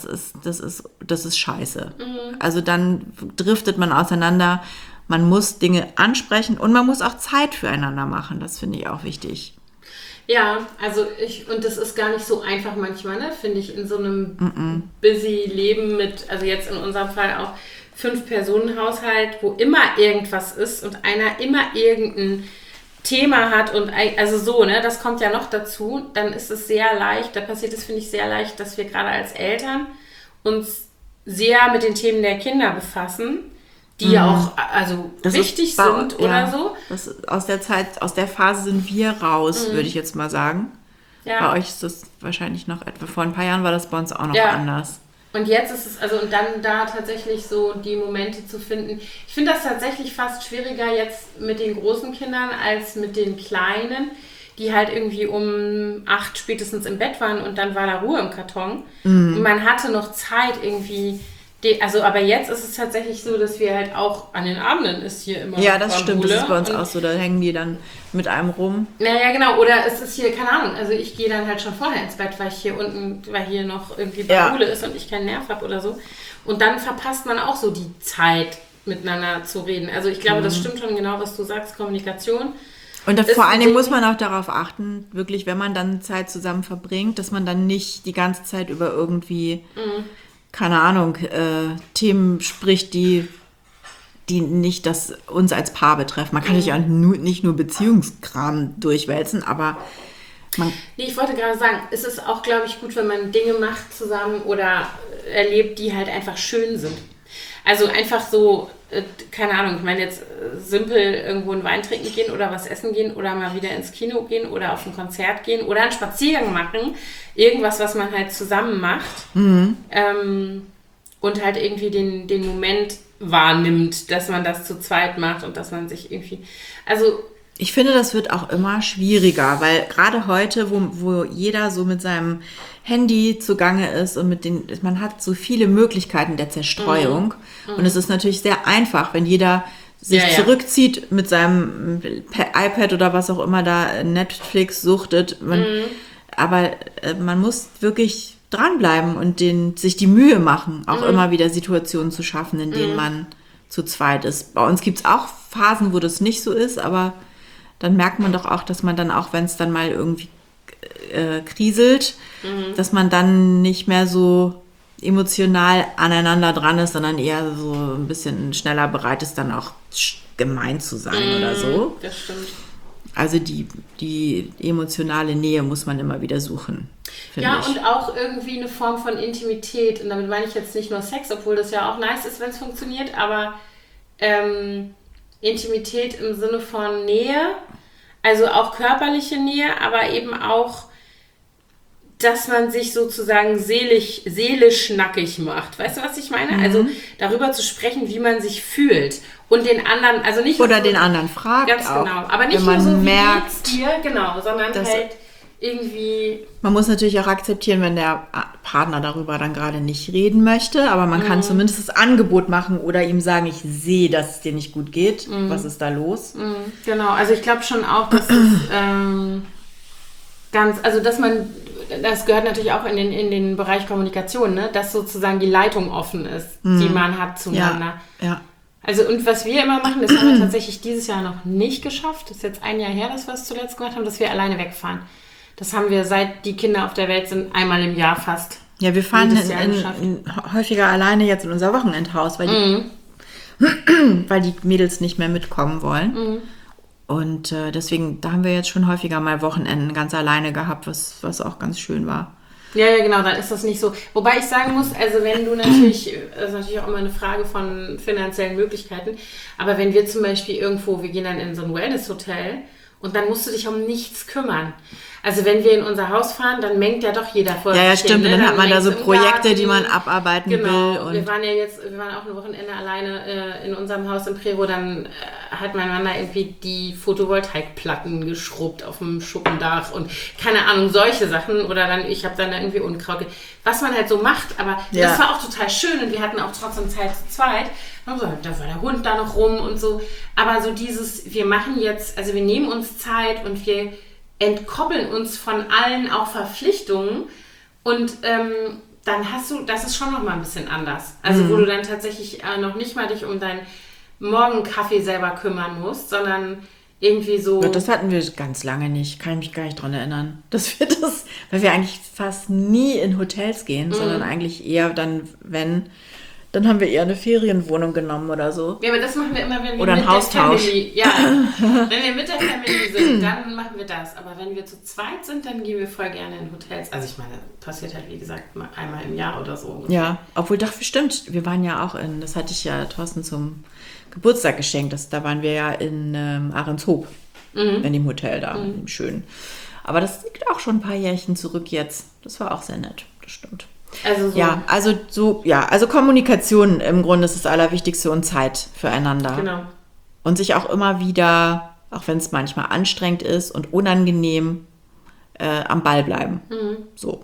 ist scheiße. Also dann driftet man auseinander. Man muss Dinge ansprechen und man muss auch Zeit füreinander machen. Das finde ich auch wichtig. Ja, also und das ist gar nicht so einfach manchmal, ne? Finde ich, in so einem busy Leben mit, also jetzt in unserem Fall auch 5-Personen-Haushalt, wo immer irgendwas ist und einer immer irgendein Thema hat und also so, ne, das kommt ja noch dazu, dann ist es sehr leicht, da passiert es, finde ich, sehr leicht, dass wir gerade als Eltern uns sehr mit den Themen der Kinder befassen, die ja auch also Das wichtig ist sind oder so. Aus der Phase sind wir raus, würde ich jetzt mal sagen. Ja. Bei euch ist das wahrscheinlich noch etwa, vor ein paar Jahren war das bei uns auch noch Ja. anders. Und jetzt ist es, also und dann da tatsächlich so die Momente zu finden. Ich finde das tatsächlich fast schwieriger jetzt mit den großen Kindern als mit den Kleinen, die halt irgendwie um 8 spätestens im Bett waren und dann war da Ruhe im Karton. Und man hatte noch Zeit irgendwie, aber jetzt ist es tatsächlich so, dass wir halt auch an den Abenden ist hier immer Ja, das stimmt, das Bambule. ist bei uns Und auch so, da hängen die dann mit einem rum. naja, genau. Oder es ist hier, keine Ahnung, also ich gehe dann halt schon vorher ins Bett, weil hier noch irgendwie Bambule ist und ich keinen Nerv habe oder so. Und dann verpasst man auch so die Zeit, miteinander zu reden. Also ich glaube, das stimmt schon genau, was du sagst, Kommunikation. Und Ist vor allen ein Dingen Ding. muss man auch darauf achten, wirklich, wenn man dann Zeit zusammen verbringt, dass man dann nicht die ganze Zeit über irgendwie, keine Ahnung, Themen spricht, die nicht uns als Paar betreffen. Man kann nicht nur Beziehungskram durchwälzen, aber man... Nee, ich wollte gerade sagen, es ist auch, glaube ich, gut, wenn man Dinge macht zusammen oder erlebt, die halt einfach schön sind. Also einfach so, keine Ahnung, ich meine jetzt simpel irgendwo einen Wein trinken gehen oder was essen gehen oder mal wieder ins Kino gehen oder auf ein Konzert gehen oder einen Spaziergang machen. Irgendwas, was man halt zusammen macht. Und halt irgendwie den Moment wahrnimmt, dass man das zu zweit macht und dass man sich irgendwie... Also Ich finde, das wird auch immer schwieriger, weil gerade heute, wo jeder so mit seinem Handy zugange ist und man hat so viele Möglichkeiten der Zerstreuung. Und es ist natürlich sehr einfach, wenn jeder sich zurückzieht mit seinem iPad oder was auch immer da Netflix suchtet. Aber man muss wirklich dranbleiben und sich die Mühe machen, auch immer wieder Situationen zu schaffen, in denen man zu zweit ist. Bei uns gibt es auch Phasen, wo das nicht so ist, aber dann merkt man doch auch, dass man dann auch, wenn es dann mal irgendwie kriselt, dass man dann nicht mehr so emotional aneinander dran ist, sondern eher so ein bisschen schneller bereit ist, dann auch gemein zu sein oder so. Das stimmt. Also die emotionale Nähe muss man immer wieder suchen, finde Ja, ich. und auch irgendwie eine Form von Intimität. Und damit meine ich jetzt nicht nur Sex, obwohl das ja auch nice ist, wenn es funktioniert, aber Intimität im Sinne von Nähe, also auch körperliche Nähe, aber eben auch, dass man sich sozusagen seelisch nackig macht. Weißt du, was ich meine? Also darüber zu sprechen, wie man sich fühlt. Und den anderen, also nicht Oder nur den anderen fragt ganz auch, genau. Aber nicht wenn nur man so, wie merkt, geht's dir, genau, sondern dass- halt, irgendwie... Man muss natürlich auch akzeptieren, wenn der Partner darüber dann gerade nicht reden möchte, aber man kann zumindest das Angebot machen oder ihm sagen, ich sehe, dass es dir nicht gut geht. Was ist da los? Genau, also ich glaube schon auch, dass es das gehört natürlich auch in den Bereich Kommunikation, ne? Dass sozusagen die Leitung offen ist, die man hat zueinander. Ja. Also und was wir immer machen, das haben wir tatsächlich dieses Jahr noch nicht geschafft. Das ist jetzt ein Jahr her, dass wir es zuletzt gemacht haben, dass wir alleine wegfahren. Das haben wir, seit die Kinder auf der Welt sind, einmal im Jahr fast. Ja, wir fahren häufiger alleine jetzt in unser Wochenendhaus, weil die Mädels nicht mehr mitkommen wollen. Und deswegen, da haben wir jetzt schon häufiger mal Wochenenden ganz alleine gehabt, was auch ganz schön war. Ja, genau, dann ist das nicht so. Wobei ich sagen muss, also wenn du natürlich, das ist natürlich auch immer eine Frage von finanziellen Möglichkeiten, aber wenn wir zum Beispiel irgendwo, wir gehen dann in so ein Wellness-Hotel und dann musst du dich um nichts kümmern. Also wenn wir in unser Haus fahren, dann mengt ja doch jeder vor. Ja, stimmt. Ne? Dann hat man da so Projekte, die man abarbeiten will. Und wir waren auch ein Wochenende alleine in unserem Haus in Prerow. Dann hat mein Mann da irgendwie die Photovoltaikplatten geschrubbt auf dem Schuppendach und keine Ahnung, solche Sachen. Oder ich habe dann da irgendwie Unkraut. Was man halt so macht. Aber das war auch total schön und wir hatten auch trotzdem Zeit zu zweit. Da war der Hund da noch rum und so. Aber so wir machen jetzt, also wir nehmen uns Zeit und wir entkoppeln uns von allen auch Verpflichtungen und dann das ist schon noch mal ein bisschen anders. Also wo du dann tatsächlich noch nicht mal dich um deinen Morgenkaffee selber kümmern musst, sondern irgendwie so... Das hatten wir ganz lange nicht, kann ich mich gar nicht dran erinnern. Weil wir eigentlich fast nie in Hotels gehen, sondern eigentlich eher dann haben wir eher eine Ferienwohnung genommen oder so. Ja, aber das machen wir immer, wenn wir oder mit ein Haustausch. Der Family, wenn wir mit der Family sind, dann machen wir das. Aber wenn wir zu zweit sind, dann gehen wir voll gerne in Hotels. Also ich meine, passiert halt, wie gesagt, mal einmal im Jahr oder so. Ungefähr. Ja, obwohl doch, stimmt, wir waren ja auch das hatte ich ja Thorsten zum Geburtstag geschenkt. Da waren wir ja in Ahrenshoop, in dem Hotel da, in dem schönen. Aber das liegt auch schon ein paar Jährchen zurück jetzt. Das war auch sehr nett, das stimmt. Also Kommunikation im Grunde ist das Allerwichtigste und Zeit füreinander. Genau. Und sich auch immer wieder, auch wenn es manchmal anstrengend ist und unangenehm, am Ball bleiben. So.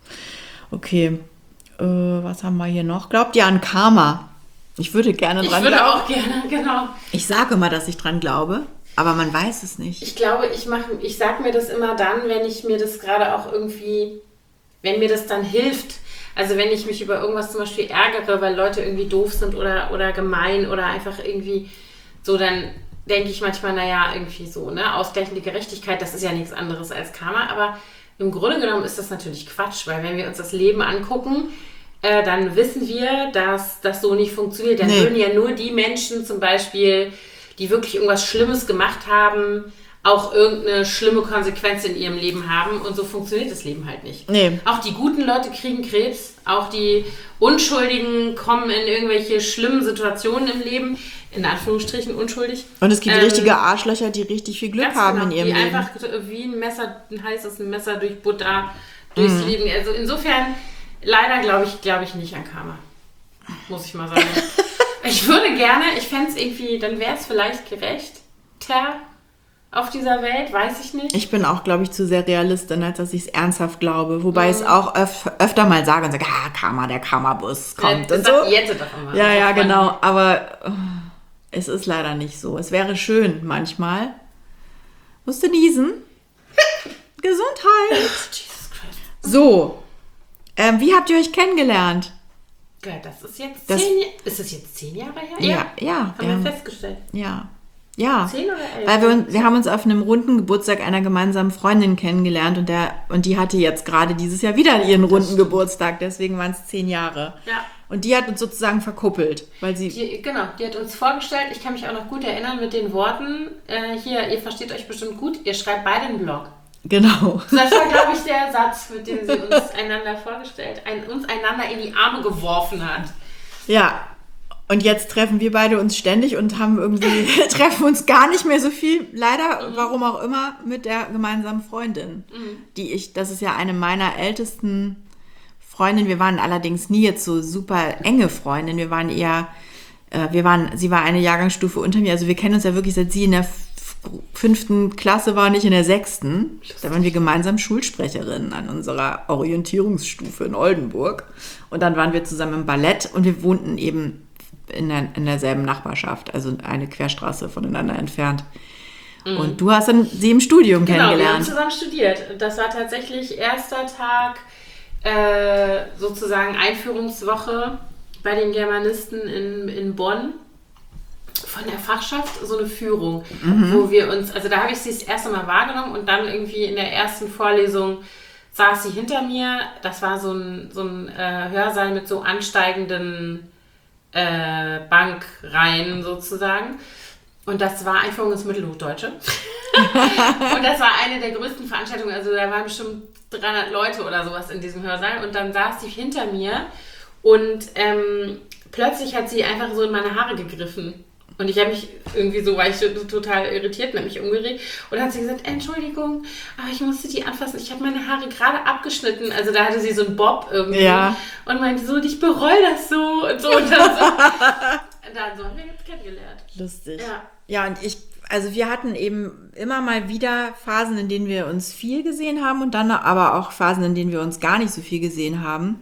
Okay. Was haben wir hier noch? Glaubt ihr an Karma? Ich würde gerne dran glauben. Ich würde auch gerne, genau. Ich sage immer, dass ich dran glaube, aber man weiß es nicht. Ich glaube, ich sage mir das immer dann, wenn ich mir das gerade auch irgendwie, wenn mir das dann hilft. Also wenn ich mich über irgendwas zum Beispiel ärgere, weil Leute irgendwie doof sind oder gemein oder einfach irgendwie so, dann denke ich manchmal, naja, irgendwie so, ne, ausgleichende Gerechtigkeit, das ist ja nichts anderes als Karma, aber im Grunde genommen ist das natürlich Quatsch, weil wenn wir uns das Leben angucken, dann wissen wir, dass das so nicht funktioniert. Dann würden ja nur die Menschen zum Beispiel, die wirklich irgendwas Schlimmes gemacht haben, auch irgendeine schlimme Konsequenz in ihrem Leben haben und so funktioniert das Leben halt nicht. Nee. Auch die guten Leute kriegen Krebs, auch die Unschuldigen kommen in irgendwelche schlimmen Situationen im Leben, in Anführungsstrichen unschuldig. Und es gibt richtige Arschlöcher, die richtig viel Glück haben in ihrem Leben. Die einfach wie ein heißes Messer durch Butter durchs Leben. Also insofern, leider glaube ich nicht an Karma. Muss ich mal sagen. Ich würde gerne, ich fände es irgendwie, dann wäre es vielleicht gerechter auf dieser Welt, weiß ich nicht. Ich bin auch, glaube ich, zu sehr Realistin, als dass ich es ernsthaft glaube. Wobei ich es auch öfter mal sage und sage, Karma, der Karma-Bus kommt und so. Jetzt doch immer. Ja, genau. Aber es ist leider nicht so. Es wäre schön manchmal. Musst du niesen? Gesundheit. Jesus Christ. So. Wie habt ihr euch kennengelernt? Ja, das ist jetzt 10 Jahre. Ist das jetzt 10 Jahre her? Ja. Haben wir festgestellt. Ja. 10 oder 11? Weil wir haben uns auf einem runden Geburtstag einer gemeinsamen Freundin kennengelernt und die hatte jetzt gerade dieses Jahr wieder ihren runden Geburtstag, deswegen waren es 10 Jahre. Ja. Und die hat uns sozusagen verkuppelt, weil sie... Die hat uns vorgestellt, ich kann mich auch noch gut erinnern mit den Worten, hier, ihr versteht euch bestimmt gut, ihr schreibt beide einen Blog. Genau. Das war, glaube ich, der Satz, mit dem sie uns einander vorgestellt, uns einander in die Arme geworfen hat. Ja. Und jetzt treffen wir beide uns ständig und treffen uns gar nicht mehr so viel, leider, warum auch immer, mit der gemeinsamen Freundin. Das ist ja eine meiner ältesten Freundinnen. Wir waren allerdings nie jetzt so super enge Freundinnen. Wir waren eher, sie war eine Jahrgangsstufe unter mir. Also wir kennen uns ja wirklich, seit sie in der 5. Klasse war, nicht in der 6. Da waren wir gemeinsam Schulsprecherinnen an unserer Orientierungsstufe in Oldenburg. Und dann waren wir zusammen im Ballett und wir wohnten eben in derselben Nachbarschaft, also eine Querstraße voneinander entfernt. Und du hast dann sie im Studium kennengelernt. Genau, wir haben zusammen studiert. Das war tatsächlich erster Tag, sozusagen Einführungswoche bei den Germanisten in Bonn. Von der Fachschaft so eine Führung, wo wir uns, also da habe ich sie das erste Mal wahrgenommen und dann irgendwie in der ersten Vorlesung saß sie hinter mir. Das war so ein Hörsaal mit so ansteigenden Bankreihen sozusagen. Und das war Einführung ins Mittelhochdeutsche. Und das war eine der größten Veranstaltungen. Also da waren bestimmt 300 Leute oder sowas in diesem Hörsaal. Und dann saß sie hinter mir und plötzlich hat sie einfach so in meine Haare gegriffen. Und ich habe mich irgendwie so, war ich total irritiert und habe mich umgedreht. Und dann hat sie gesagt, Entschuldigung, aber ich musste die anfassen. Ich habe meine Haare gerade abgeschnitten. Also da hatte sie so einen Bob irgendwie. Ja. Und meinte so, ich bereue das so. Und so. Und dann so. Dann so haben wir jetzt kennengelernt. Lustig. Ja, und also wir hatten eben immer mal wieder Phasen, in denen wir uns viel gesehen haben und dann aber auch Phasen, in denen wir uns gar nicht so viel gesehen haben.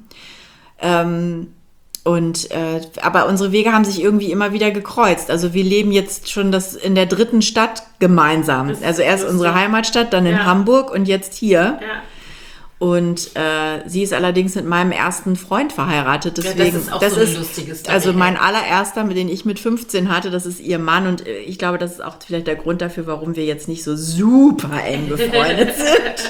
Aber unsere Wege haben sich irgendwie immer wieder gekreuzt. Also wir leben jetzt schon in der 3. Stadt gemeinsam. Also erst unsere Heimatstadt, dann in Hamburg und jetzt hier. Ja. Und sie ist allerdings mit meinem ersten Freund verheiratet. Deswegen, das ist auch so ein lustiges Story. Also mein allererster, mit dem ich mit 15 hatte, das ist ihr Mann. Und ich glaube, das ist auch vielleicht der Grund dafür, warum wir jetzt nicht so super eng befreundet sind.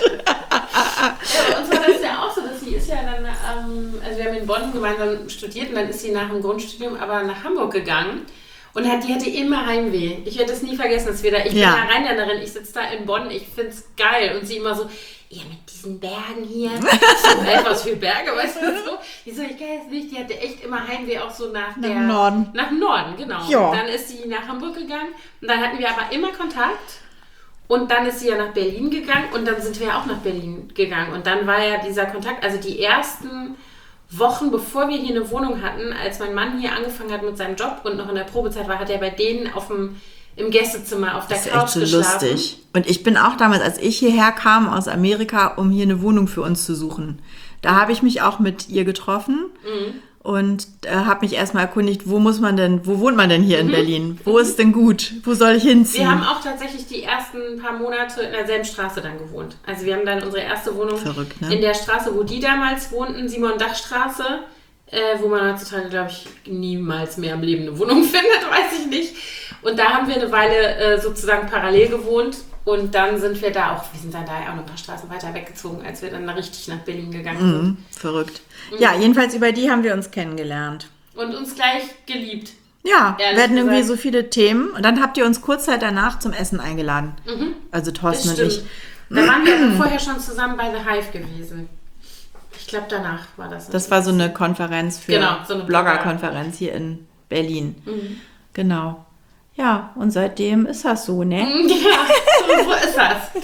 Ja, uns war das ja auch so, dass sie ist ja dann, also wir haben in Bonn gemeinsam studiert und dann ist sie nach dem Grundstudium aber nach Hamburg gegangen und die hatte immer Heimweh. Ich werde das nie vergessen, dass ich bin da Rheinländerin, ich sitze da in Bonn, ich finde es geil und sie immer so, ja mit diesen Bergen hier, so, was für Berge, weißt du so? Ich so, ich kann jetzt nicht, die hatte echt immer Heimweh auch so nach Norden. Nach Norden, genau. Ja. Und dann ist sie nach Hamburg gegangen und dann hatten wir aber immer Kontakt. Und dann ist sie ja nach Berlin gegangen und dann sind wir auch nach Berlin gegangen. Und dann war ja dieser Kontakt, also die ersten Wochen, bevor wir hier eine Wohnung hatten, als mein Mann hier angefangen hat mit seinem Job und noch in der Probezeit war, hat er bei denen im Gästezimmer auf der Couch geschlafen. Das ist echt so lustig. Und ich bin auch damals, als ich hierher kam aus Amerika, um hier eine Wohnung für uns zu suchen, da habe ich mich auch mit ihr getroffen. Und habe mich erstmal erkundigt, wo wohnt man denn hier in Berlin? Wo ist es denn gut? Wo soll ich hinziehen? Wir haben auch tatsächlich die ersten paar Monate in derselben Straße dann gewohnt. Also wir haben dann unsere erste Wohnung in der Straße, wo die damals wohnten, Simon-Dach-Straße, wo man heutzutage, glaube ich, niemals mehr im Leben eine Wohnung findet, weiß ich nicht. Und da haben wir eine Weile sozusagen parallel gewohnt. Und dann sind wir dann da auch noch ein paar Straßen weiter weggezogen, als wir dann richtig nach Berlin gegangen sind. Verrückt. Ja, jedenfalls über die haben wir uns kennengelernt. Und uns gleich geliebt. Ja, wir hatten irgendwie so viele Themen. Und dann habt ihr uns kurz Zeit danach zum Essen eingeladen. Also Thorsten und ich. Da waren wir vorher schon zusammen bei The Hive gewesen. Ich glaube, danach war das. Das war so eine Konferenz so eine Blogger-Konferenz hier in Berlin. Genau. Ja, und seitdem ist das so, ne? Ja, so ist das.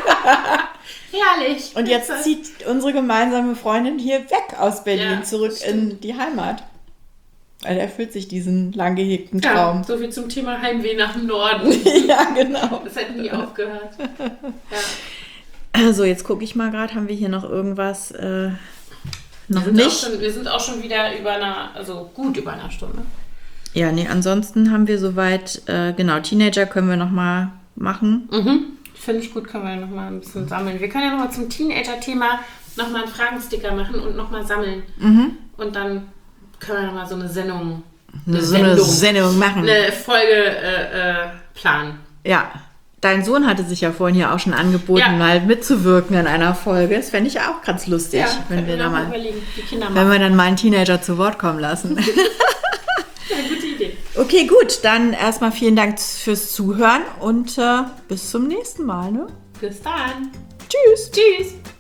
Herrlich. Und jetzt zieht unsere gemeinsame Freundin hier weg aus Berlin, zurück in die Heimat. Also erfüllt sich diesen lang gehegten Traum. Ja, so viel zum Thema Heimweh nach dem Norden. Ja, genau. Das hat nie aufgehört. So, jetzt gucke ich mal gerade, haben wir hier noch irgendwas? Noch nicht? Wir sind auch schon wieder gut über einer Stunde. Ja, nee, ansonsten haben wir soweit, Teenager können wir nochmal machen. Finde ich gut, können wir nochmal ein bisschen sammeln. Wir können ja nochmal zum Teenager-Thema nochmal einen Fragensticker machen und nochmal sammeln. Und dann können wir nochmal so eine Sendung machen. Eine Folge planen. Ja, dein Sohn hatte sich ja vorhin hier auch schon angeboten, mal mitzuwirken an einer Folge. Das fände ich ja auch ganz lustig, wenn wir dann mal einen Teenager zu Wort kommen lassen. Ja, gute Idee. Okay, gut. Dann erstmal vielen Dank fürs Zuhören und bis zum nächsten Mal. Ne? Bis dann. Tschüss. Tschüss.